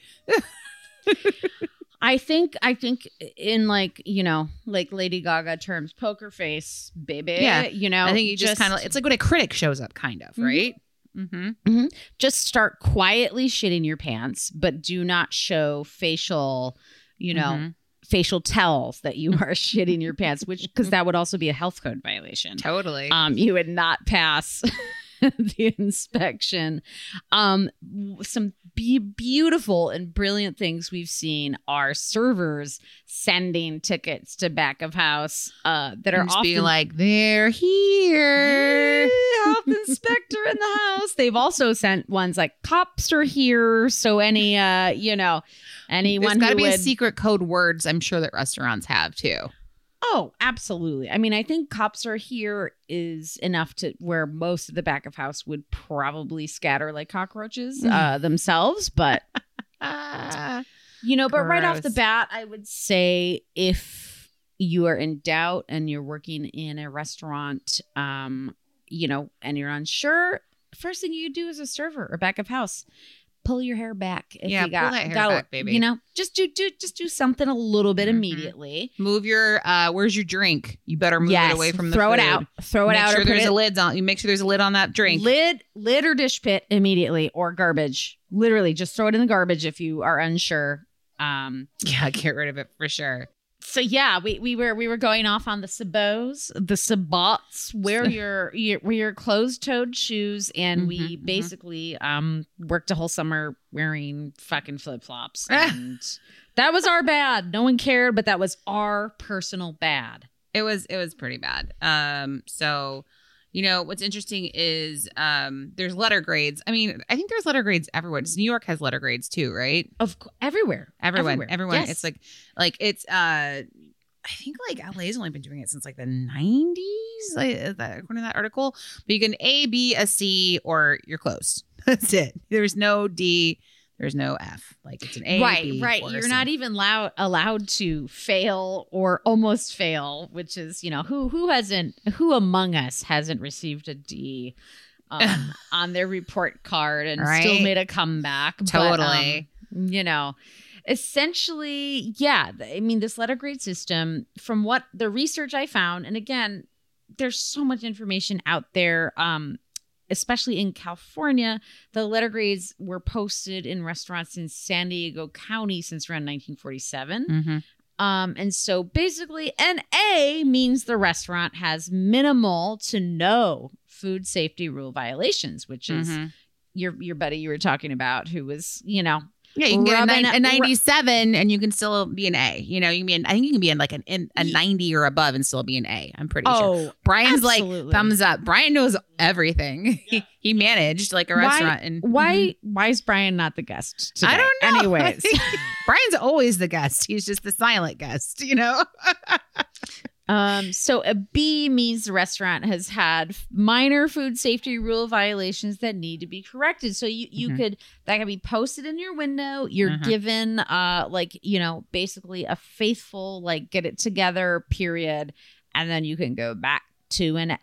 I think I think in like, you know, like Lady Gaga terms, poker face, baby. Yeah. You know, I think you just, kind of it's like when a critic shows up, kind of, Mhm. right? Mm-hmm. just start quietly shitting your pants, but do not show facial, you know, Mhm. facial tells that you are shitting your pants, which because that would also be a health code violation. Totally. Um, you would not pass the inspection. Um, w- some be- beautiful and brilliant things we've seen are servers sending tickets to back of house uh, that are And just often being like, they're here. health inspector in the house. They've also sent ones like cops are here. So any, uh, you know, anyone There's got to who be would, a secret code words I'm sure that restaurants have too. Oh, absolutely. I mean, I think cops are here is enough to where most of the back of house would probably scatter like cockroaches uh, themselves. But, you know, but right off the Gross. bat, I would say if you are in doubt and you're working in a restaurant, um, you know, and you're unsure, first thing you do as a server or back of house, pull your hair back. If Yeah, you got, pull that hair got- back, baby. You know, just do do just do something a little bit Mhm. immediately. Move your, uh, where's your drink? You better move Yes, it away from the throw it food. out. Throw it Make out. sure or put there's it, a lid on. You make sure there's a lid on that drink. Lid, lid or dish pit immediately, or garbage. Literally, just throw it in the garbage if you are unsure. Um. Yeah, get rid of it for sure. So yeah, we we were we were going off on the sabots, the sabots. Wear your your wear your closed-toed shoes, and we Mhm, mhm. basically um worked a whole summer wearing fucking flip flops, and that was our bad. No one cared, but that was our personal bad. It was it was pretty bad. Um, so you know what's interesting is um, there's letter grades. I mean, I think there's letter grades everywhere. New York has letter grades too, right? Of co- everywhere, Everyone, everywhere. everyone. Yes. It's like like it's. Uh, I think like L A's only been doing it since like the nineties, like, is that, according to that article. But you can A, B, a C, or you're close. That's it. There's no D. There's no F. Like it's an A, right, B, right. or a You're C. not even allowed allowed to fail or almost fail, which is, you know, who who hasn't who among us hasn't received a D um, on their report card and still Right? made a comeback. But, Totally. um, you know, essentially, yeah. I mean, this letter grade system, from what the research I found, and again, there's so much information out there. Um, especially in California, the letter grades were posted in restaurants in San Diego County since around nineteen forty-seven. Mhm. Um, and so basically, an A means the restaurant has minimal to no food safety rule violations, which is Mhm. your your buddy you were talking about, who was, you know, Yeah, you can get a, rubbing nine, a it- ninety-seven and you can still be an A. You know, you can be an, I think you can be in like an in, a ninety or above and still be an A. I'm pretty sure. oh, Brian's absolutely. like thumbs up. Brian knows everything. He, he managed like a Why- restaurant. And why why is Brian not the guest today? I don't know. Anyways. Brian's always the guest. He's just the silent guest, you know? Um, so a B means the restaurant has had minor food safety rule violations that need to be corrected. So you, you Mhm. could, that can be posted in your window. You're Mhm. given, uh, like, you know, basically a faithful, like, get it together period. And then you can go back to an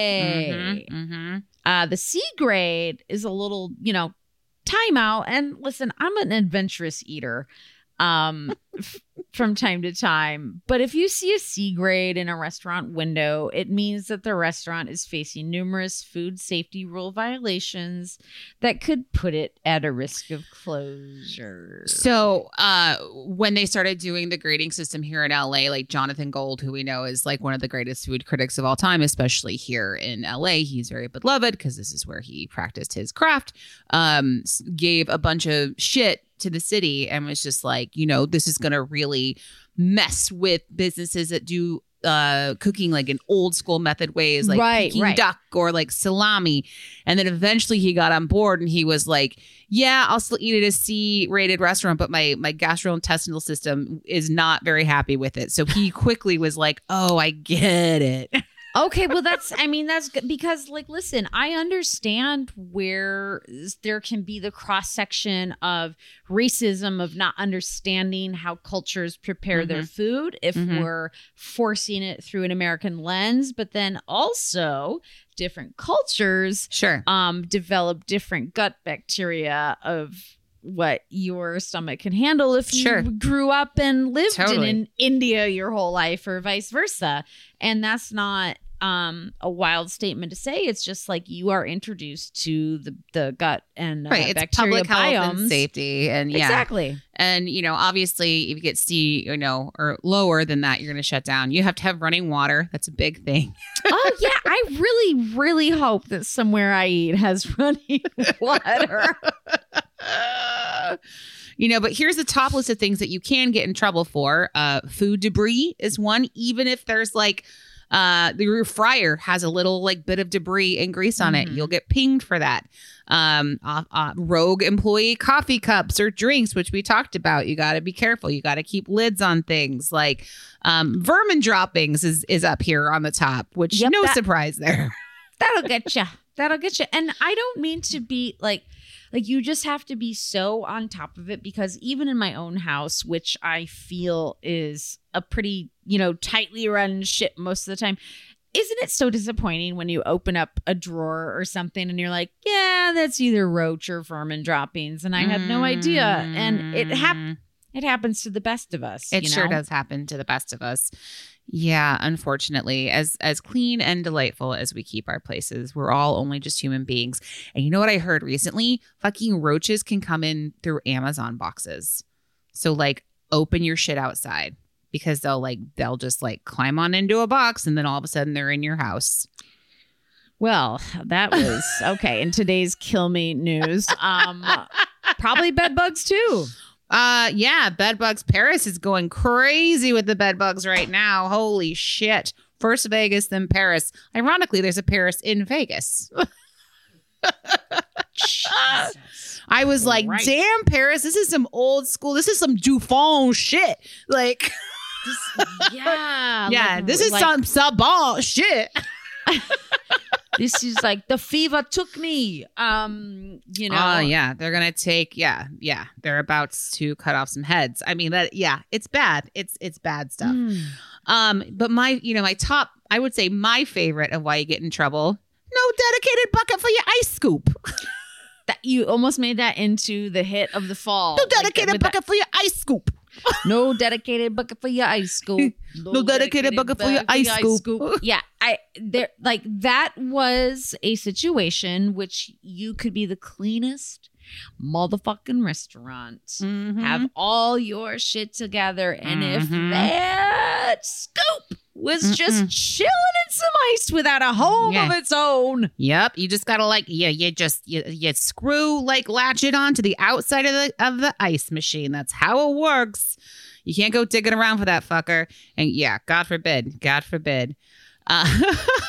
A. Mhm, mhm. Uh, the C grade is a little, you know, timeout. And listen, I'm an adventurous eater um, f- from time to time. But if you see a C grade in a restaurant window, it means that the restaurant is facing numerous food safety rule violations that could put it at a risk of closure. So uh, when they started doing the grading system here in L A, like Jonathan Gold, who we know is like one of the greatest food critics of all time, especially here in L A, he's very beloved because this is where he practiced his craft, um, s- gave a bunch of shit to the city and was just like, you know, this is going to really mess with businesses that do uh cooking like in old school method ways, like Right, Peking right. duck or like salami. And then eventually he got on board and he was like, yeah, I'll still eat at a C rated restaurant, but my my gastrointestinal system is not very happy with it. So he quickly was like, oh, I get it. Okay, well, that's, I mean, that's good because, like, listen, I understand where s- there can be the cross section of racism, of not understanding how cultures prepare their food if Mhm. we're forcing it through an American lens, but then also different cultures Sure. um, develop different gut bacteria of what your stomach can handle if you Sure. grew up and lived Totally. in India your whole life or vice versa. And that's not um, a wild statement to say. It's just like you are introduced to the, the gut and uh, Right. It's bacteria public health biomes. and safety. And yeah. Exactly. And, you know, obviously, if you get C, you know, or lower than that, you're going to shut down. You have to have running water. That's a big thing. Oh, yeah. I really, really hope that somewhere I eat has running water. You know, but here's the top list of things that you can get in trouble for. Uh, food debris is one, even if there's like Uh, your fryer has a little like bit of debris and grease on Mm-hmm. it. You'll get pinged for that. Um, uh, uh, rogue employee coffee cups or drinks, which we talked about. You got to be careful. You got to keep lids on things. Like um, vermin droppings is is up here on the top, which Yep, no that- surprise there. That'll get you. That'll get you. And I don't mean to be like, like you just have to be so on top of it, because even in my own house, which I feel is a pretty, you know, tightly run ship most of the time, isn't it so disappointing when you open up a drawer or something and you're like, yeah, that's either roach or vermin droppings, and I had no idea. And it hap- it happens to the best of us. It you sure know? does happen to the best of us. Yeah, unfortunately, as as clean and delightful as we keep our places, we're all only just human beings. And you know what I heard recently? Fucking roaches can come in through Amazon boxes. So like open your shit outside, because they'll like they'll just like climb on into a box and then all of a sudden they're in your house. Well, that was okay. In today's Kill Me news, um, probably bed bugs too. Uh yeah, bedbugs. Paris is going crazy with the bedbugs right now. Holy shit. First Vegas, then Paris. Ironically, there's a Paris in Vegas. I was like, Right. damn, Paris, this is some old school. This is some Dufon shit. Like, Yeah, yeah, like- this is like- some Sabon shit. This is like the fever took me. Um, you know. Oh, yeah. They're going to take, yeah, yeah. They're about to cut off some heads. I mean, that, yeah, it's bad. It's, it's bad stuff. Mm. Um, but my, you know, my top, I would say my favorite of why you get in trouble. No dedicated bucket for your ice scoop. That you almost made that into the hit of the fall. No Like, dedicated with bucket for your ice scoop. that- no dedicated bucket for your ice scoop. No dedicated bucket for your ice scoop. Yeah, I there like that was a situation which you could be the cleanest motherfucking restaurant, Mhm. have all your shit together, and if Mhm. that scoop was Mm-mm. just chilling in some ice without a home Yeah. of its own. Yep, you just gotta like yeah, you just you, you screw like latch it onto the outside of the of the ice machine. That's how it works. You can't go digging around for that fucker. And yeah, God forbid, God forbid. Uh,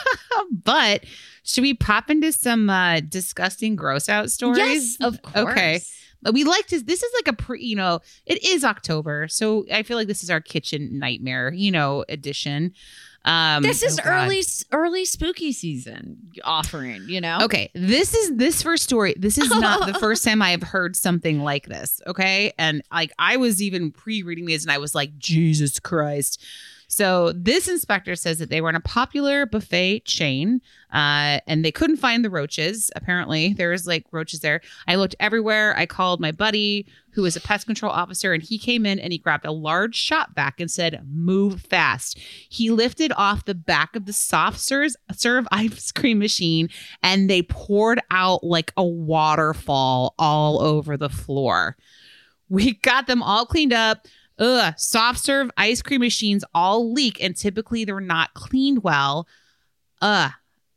but should we pop into some uh, disgusting, gross out stories? Yes, of course. Okay. But we like to, this is like a pre, you know, it is October. So I feel like this is our kitchen nightmare, you know, edition. Um, This is oh God. early early spooky season offering, you know? Okay, this is this first story. This is not the first time I have heard something like this. Okay, and like I was even pre-reading these, and I was like, Jesus Christ. So this inspector says that they were in a popular buffet chain, uh, and they couldn't find the roaches. Apparently, there was like roaches there. I looked everywhere. I called my buddy, who is a pest control officer, and he came in and he grabbed a large shop vac and said, "Move fast." He lifted off the back of the soft serve, serve ice cream machine, and they poured out like a waterfall all over the floor. We got them all cleaned up. Ugh, soft serve ice cream machines all leak, and typically they're not cleaned well. Ugh.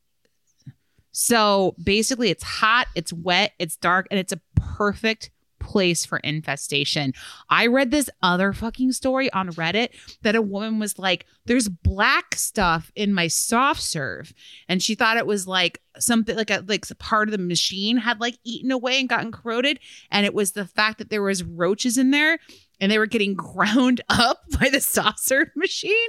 So basically, it's hot, it's wet, it's dark, and it's a perfect place for infestation. I read this other fucking story on Reddit that a woman was like, there's black stuff in my soft serve, and she thought it was like something like a like part of the machine had like eaten away and gotten corroded, and it was the fact that there was roaches in there and they were getting ground up by the soft serve machine.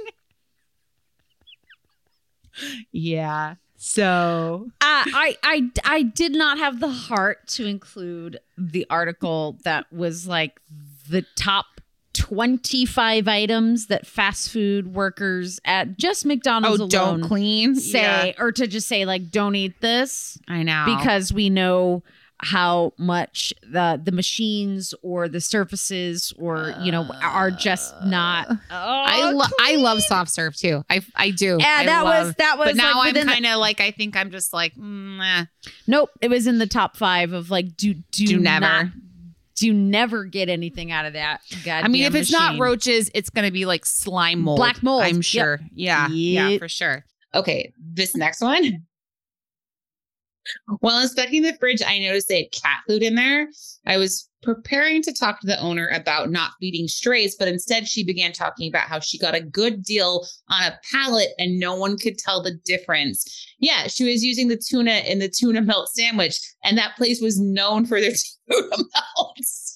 Yeah. So Uh, I, I, I did not have the heart to include the article that was like the top twenty-five items that fast food workers at just McDonald's oh, alone don't clean. say, or to just say like, don't eat this Yeah, I know. because we know how much the the machines or the surfaces or you know are just not. I lo- I love soft serve too. I I do. Yeah, I that love- was that was. But now like I'm within the- kind of like I think I'm just like mm, eh. Nope, it was in the top five of like do do, Do never. not, do never get anything out of that. I mean, if it's machine. not roaches, it's gonna be like slime mold, Black mold. I'm Yep. sure. Yeah, yeah, Yep. for sure. Okay, this next one. While inspecting the fridge, I noticed they had cat food in there. I was preparing to talk to the owner about not feeding strays, but instead she began talking about how she got a good deal on a pallet and no one could tell the difference. Yeah, she was using the tuna in the tuna melt sandwich, and that place was known for their tuna melts.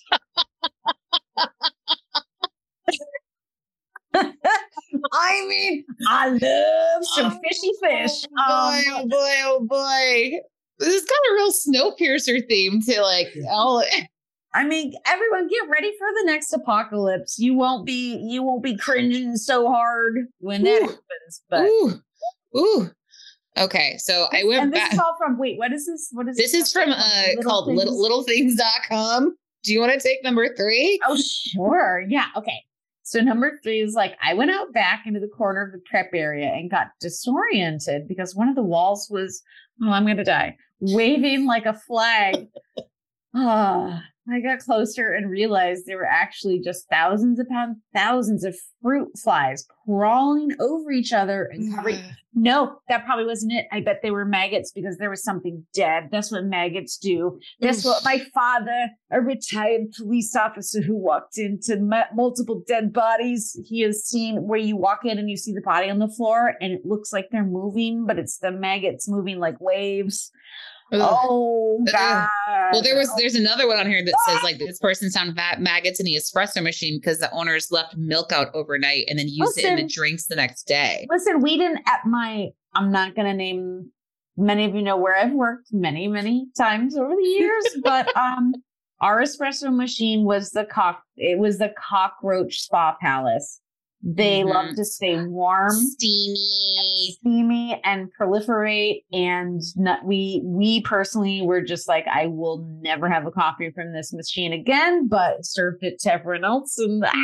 I mean, I love some oh, fishy fish. Oh boy, um, oh boy, oh boy. This is got a real Snowpiercer theme to like all. I mean, everyone get ready for the next apocalypse. You won't be you won't be cringing so hard when that Ooh. happens. But ooh, ooh. Okay, so I went and this back. is all from wait, what is this? What is this? This is from uh little called things? little little things dot com. Do you want to take number three? Oh, sure. Yeah. Okay. So number three is like, I went out back into the corner of the prep area and got disoriented because one of the walls was, oh, I'm going to die, waving like a flag. Ah, I got closer and realized there were actually just thousands upon thousands of fruit flies crawling over each other and covering. No, that probably wasn't it. I bet they were maggots because there was something dead. That's what maggots do. That's what my father, a retired police officer who walked into m- multiple dead bodies, he has seen where you walk in and you see the body on the floor and it looks like they're moving, but it's the maggots moving like waves. Ugh. Oh God. Well, there was there's another one on here that says like this person found fat maggots in the espresso machine because the owners left milk out overnight and then used Listen, it in the drinks the next day. Listen, we didn't at my I'm not gonna name many of you know where I've worked many, many times over the years, but um our espresso machine was the cock it was the cockroach spa palace. They Mhm. love to stay warm, Steamy. steamy, and proliferate. And not, we we personally were just like, I will never have a coffee from this machine again, but served it to everyone else. And they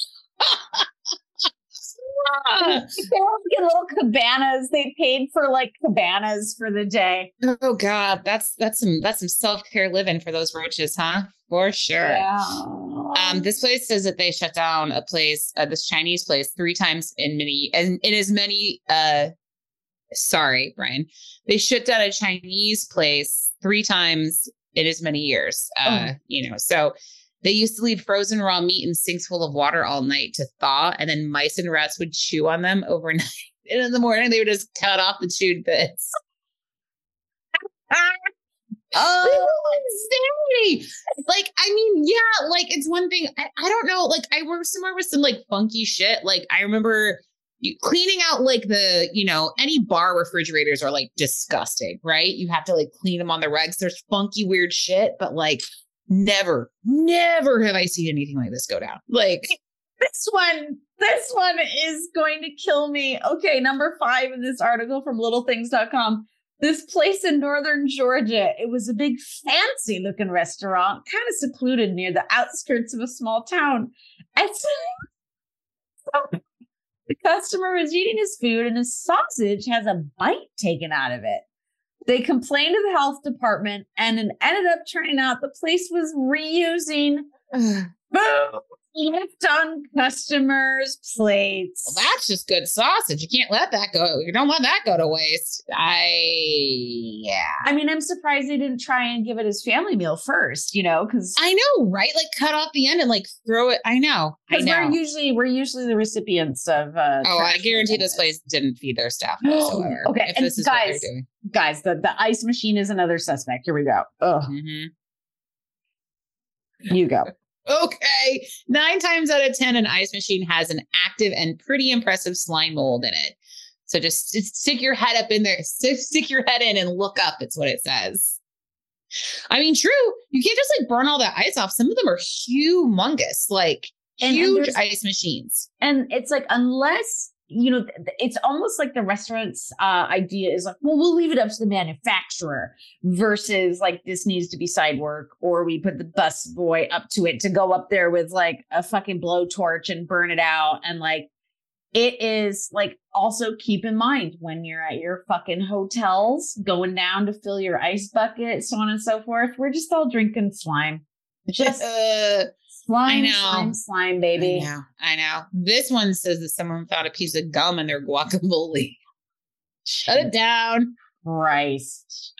were like little cabanas. They paid for like cabanas for the day. Oh God, that's that's some that's some self-care living for those roaches, huh? For sure. Yeah. Um, this place says that they shut down a place, uh, this Chinese place, three times in many, in, in as many. Uh, sorry, Brian. They shut down a Chinese place three times in as many years. Uh, oh. You know, so they used to leave frozen raw meat in sinks full of water all night to thaw, and then mice and rats would chew on them overnight. And in the morning, they would just cut off the chewed bits. Oh, insanity. Like, I mean, yeah, like it's one thing. I, I don't know. Like, I worked somewhere with some like funky shit. Like, I remember you, cleaning out like the, you know, any bar refrigerators are like disgusting, right? You have to like clean them on the regs. There's funky, weird shit, but like never, never have I seen anything like this go down. Like, this one, this one is going to kill me. Okay, number five in this article from little things dot com. This place in northern Georgia, it was a big fancy looking restaurant, kind of secluded near the outskirts of a small town. And so, so the customer was eating his food and his sausage has a bite taken out of it. They complained to the health department and it ended up turning out the place was reusing food left on customers' plates. Well, that's just good sausage. You can't let that go. You don't let that go to waste. I, yeah. I mean, I'm surprised they didn't try and give it his family meal first, you know, because I know, right? Like cut off the end and like throw it. I know. I know. We're usually we're usually the recipients of. Uh, oh, I guarantee this place didn't feed their staff whatsoever. Okay, if and this is guys, what they're doing. guys, the the ice machine is another suspect. Here we go. Oh, mm-hmm. You go. Okay. Nine times out of ten, an ice machine has an active and pretty impressive slime mold in it. So just, just stick your head up in there, stick, stick your head in and look up. It's what it says. I mean, true. You can't just like burn all that ice off. Some of them are humongous, like and, huge and ice machines. And it's like, unless, you know, it's almost like the restaurant's uh, idea is like, well, we'll leave it up to the manufacturer versus like this needs to be side work, or we put the bus boy up to it to go up there with like a fucking blowtorch and burn it out. And like, it is like, also keep in mind when you're at your fucking hotels going down to fill your ice bucket, so on and so forth, we're just all drinking slime. Just uh, slime, I know. slime, slime, baby. I know. I know. This one says that someone found a piece of gum in their guacamole. Shut it down. Christ.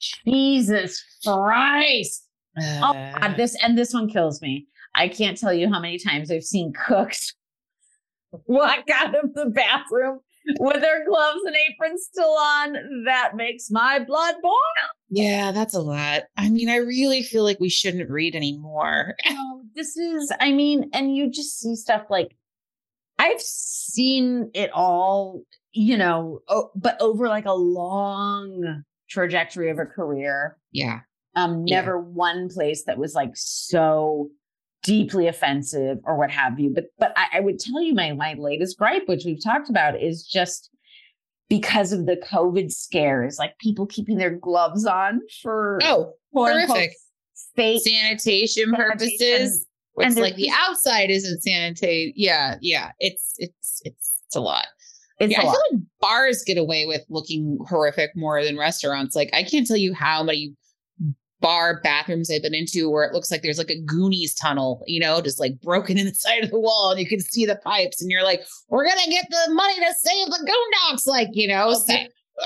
Jesus Christ. Uh, Oh God, this and this one kills me. I can't tell you how many times I've seen cooks walk out of the bathroom with their gloves and aprons still on. That makes my blood boil. yeah, that's a lot. I mean, I really feel like we shouldn't read anymore. No, this is, I mean, and you just see stuff like, I've seen it all, you know, oh, but over like a long trajectory of a career. Yeah. Um, Yeah. never one place that was like so deeply offensive or what have you. But but I, I would tell you my my latest gripe, which we've talked about, is just because of the COVID scares, like people keeping their gloves on for Oh, quote unquote horrific. fake Sanitation purposes. Sanitation. It's And they're like the just- outside isn't sanitized. Yeah, yeah. It's it's it's it's a lot. It's yeah, a I lot. feel like bars get away with looking horrific more than restaurants. Like I can't tell you how many bar bathrooms I've been into where it looks like there's like a Goonies tunnel, you know, just like broken in the side of the wall and you can see the pipes and you're like, we're gonna get the money to save the Goondocks, like, you know. Okay.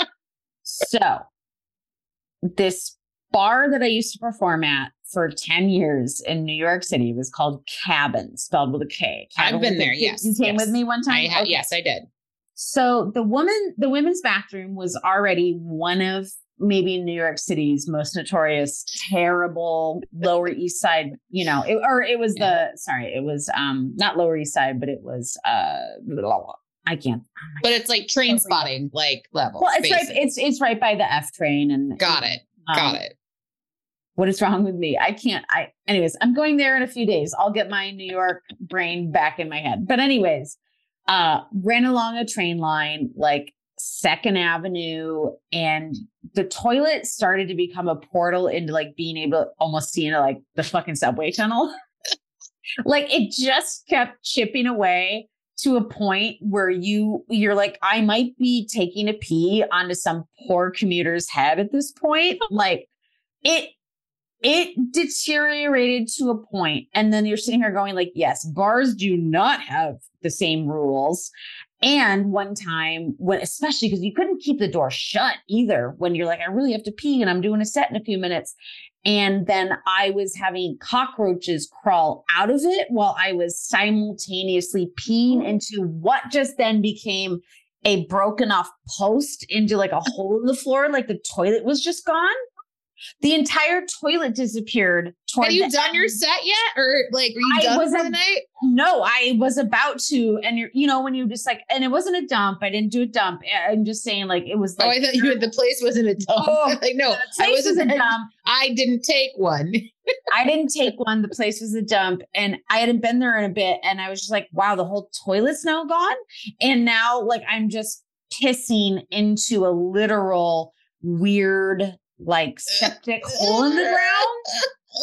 So this bar that I used to perform at for ten years in New York City was called Cabin, spelled with a K. I've Cabin been with a there, K. yes, You came yes. with me one So time? I ha- Okay. yes, I did. So the woman, the women's bathroom was already one of maybe New York City's most notorious, terrible Lower East Side, you know, it, or it was Yeah. the, sorry, it was um not Lower East Side, but it was, uh, blah, blah, blah. I can't. But it's like train spotting like level. Well, it's right, basically. it's, it's right by the F train and Got it. um, Got it. What is wrong with me? I can't, I, anyways, I'm going there in a few days. I'll get my New York brain back in my head. But anyways, uh, ran along a train line, like Second Avenue, and the toilet started to become a portal into like being able to almost see into like the fucking subway tunnel. Like it just kept chipping away to a point where you, you're like, I might be taking a pee onto some poor commuter's head at this point. Like it, it deteriorated to a point, and then you're sitting here going like, yes, bars do not have the same rules. And one time when, especially because you couldn't keep the door shut either, when you're like, I really have to pee and I'm doing a set in a few minutes. And then I was having cockroaches crawl out of it while I was simultaneously peeing into what just then became a broken off post into like a hole in the floor. Like the toilet was just gone. The entire toilet disappeared. Have you the done end. your set yet? Or like, are you I done was for a- the night? No, I was about to. And you're, you know, when you just like, and it wasn't a dump. I didn't do a dump. I'm just saying like, it was like, Oh, I thought you had the place wasn't a dump. Oh, like, no, the I place was wasn't a dump. I didn't take one. I didn't take one. The place was a dump, and I hadn't been there in a bit. And I was just like, wow, the whole toilet's now gone. And now like, I'm just pissing into a literal weird, like septic hole in the ground.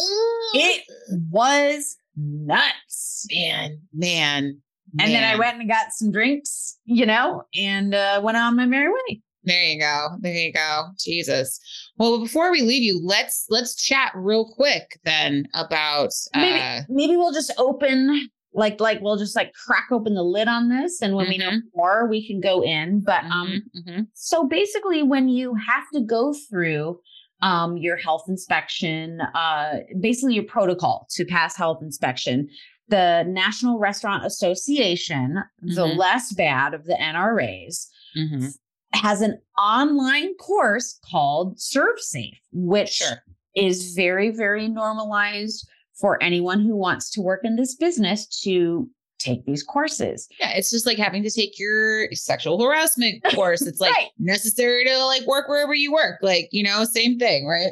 It was nuts. man, man. And then I man. went and got some drinks, you know, and uh, went on my merry way. There you go. There you go. Jesus. Well, before we leave you, let's let's chat real quick then about Maybe, uh maybe we'll just open, like, like we'll just like crack open the lid on this, and when we know more, we can go in. But um, mhm, mhm. so basically, when you have to go through um your health inspection, uh, basically your protocol to pass health inspection, the National Restaurant Association, the Mhm. less bad of the N R As, Mhm. has an online course called ServeSafe, which Sure. is very, very normalized for anyone who wants to work in this business to take these courses. Yeah, it's just like having to take your sexual harassment course. It's like Right. necessary to like work wherever you work. Like, you know, same thing, right?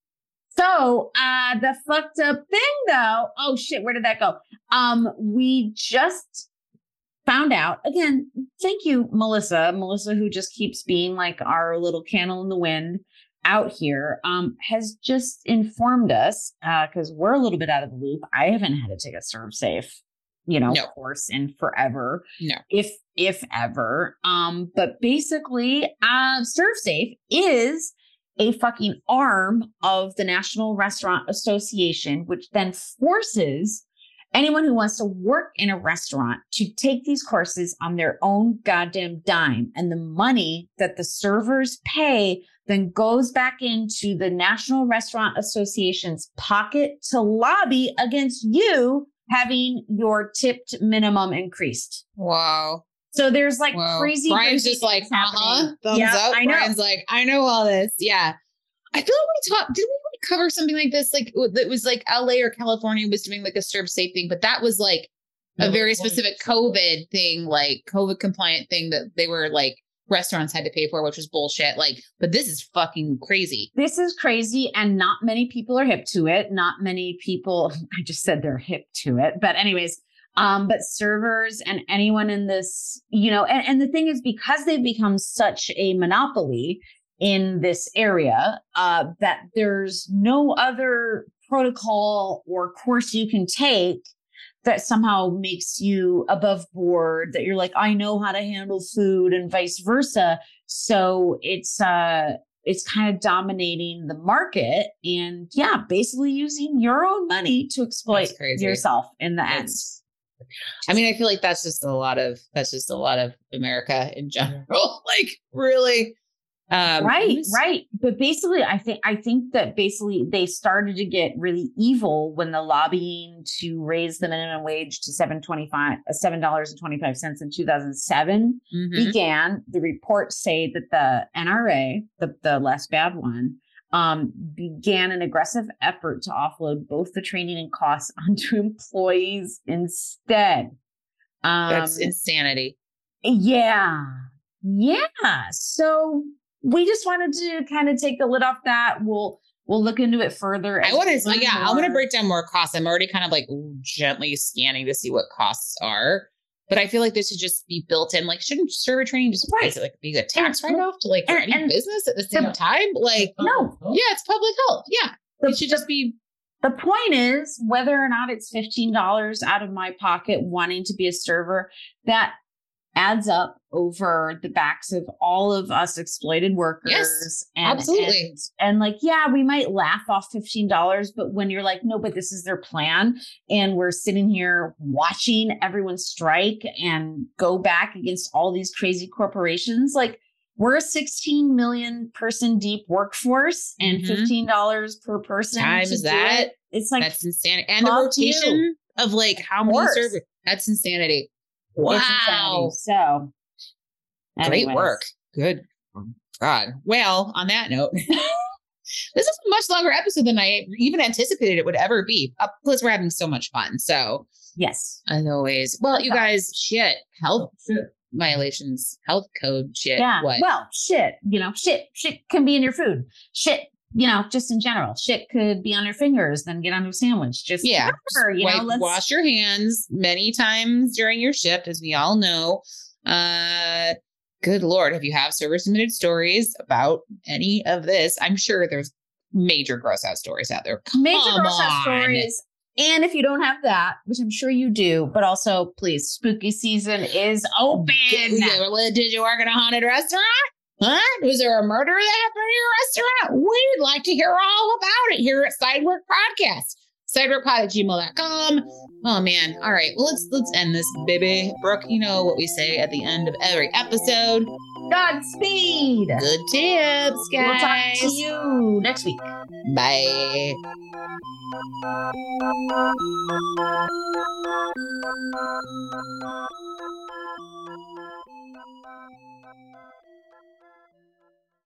So uh the fucked up thing though, oh shit, where did that go? Um, we just found out again, thank you, Melissa. Melissa, who just keeps being like our little candle in the wind out here, um, has just informed us, uh, because we're a little bit out of the loop. I haven't had to take a ServeSafe, you know, No. course in forever. No. If if ever. Um, but basically, uh, ServeSafe is a fucking arm of the National Restaurant Association, which then forces anyone who wants to work in a restaurant to take these courses on their own goddamn dime. And the money that the servers pay then goes back into the National Restaurant Association's pocket to lobby against you having your tipped minimum increased. Wow. So there's like Wow. crazy. Brian's crazy just like, things uh huh. happening. Thumbs Yeah, up. I know. Brian's like, I know all this. Yeah. I feel like we talked, did we like cover something like this? Like it was like L A or California was doing like a serve safe thing, but that was like a very specific COVID thing, like COVID compliant thing that they were like restaurants had to pay for, which was bullshit. Like, but this is fucking crazy. This is crazy, and not many people are hip to it. Not many people, I just said they're hip to it. But anyways, um, but servers and anyone in this, you know, and, and the thing is, because they've become such a monopoly in this area, uh, that there's no other protocol or course you can take that somehow makes you above board, that you're like, I know how to handle food and vice versa. So it's, uh, it's kind of dominating the market and yeah, basically using your own money to exploit yourself in the end. I mean, I feel like that's just a lot of, that's just a lot of America in general. Like really. Um, right, right. But basically, I think I think that basically they started to get really evil when the lobbying to raise the minimum wage to seven twenty five, uh, seven dollars and twenty five cents in two thousand seven Mhm. began. The reports say that the N R A, the the less bad one, um, began an aggressive effort to offload both the training and costs onto employees instead. Um, That's insanity. Yeah, yeah. So. We just wanted to kind of take the lid off that. We'll we'll look into it further. I want to, yeah, I want to break down more costs. I'm already kind of like gently scanning to see what costs are, but I feel like this should just be built in. Like, shouldn't server training just Right. like be a tax write off to like for and- any and business at the same the- time? Like, No. yeah, it's public health. Yeah, The- it should just be. The point is, whether or not it's fifteen dollars out of my pocket wanting to be a server, that adds up over the backs of all of us exploited workers. Yes, and, absolutely. And, and like, yeah, we might laugh off fifteen dollars, but when you're like, no, but this is their plan. And we're sitting here watching everyone strike and go back against all these crazy corporations. Like, we're a sixteen million person deep workforce and Mhm. fifteen dollars per person. Times to do that, it, It's like, That's insanity. And the fuck you. rotation of like how many course. servers. That's insanity. it's Wow. insanity. So, Great anyways. work. Good God. Well, on that note, this is a much longer episode than I even anticipated it would ever be. Uh, plus, we're having so much fun. So, Yes. as always, well, you guys, shit, health violations, health code shit. Yeah. What? Well, shit, you know, shit, shit can be in your food. Shit, you know, just in general. Shit could be on your fingers, then get on your sandwich. Just Yeah. whatever, you Wipe- know, let's wash your hands many times during your shift, as we all know. Uh, good Lord, if you have server submitted stories about any of this, I'm sure there's major gross out stories out there. major Come gross out on. stories. And if you don't have that, which I'm sure you do, but also please, spooky season is open. Did did you work in a haunted restaurant? Huh? Was there a murder that happened in your restaurant? We'd like to hear all about it here at Sidework Podcast. Sideworkpod at gmail dot com. Oh man. All right. Well, let's let's end this, baby. Brooke, you know what we say at the end of every episode. Godspeed. Good tips, We'll talk guys. to you next week. Bye.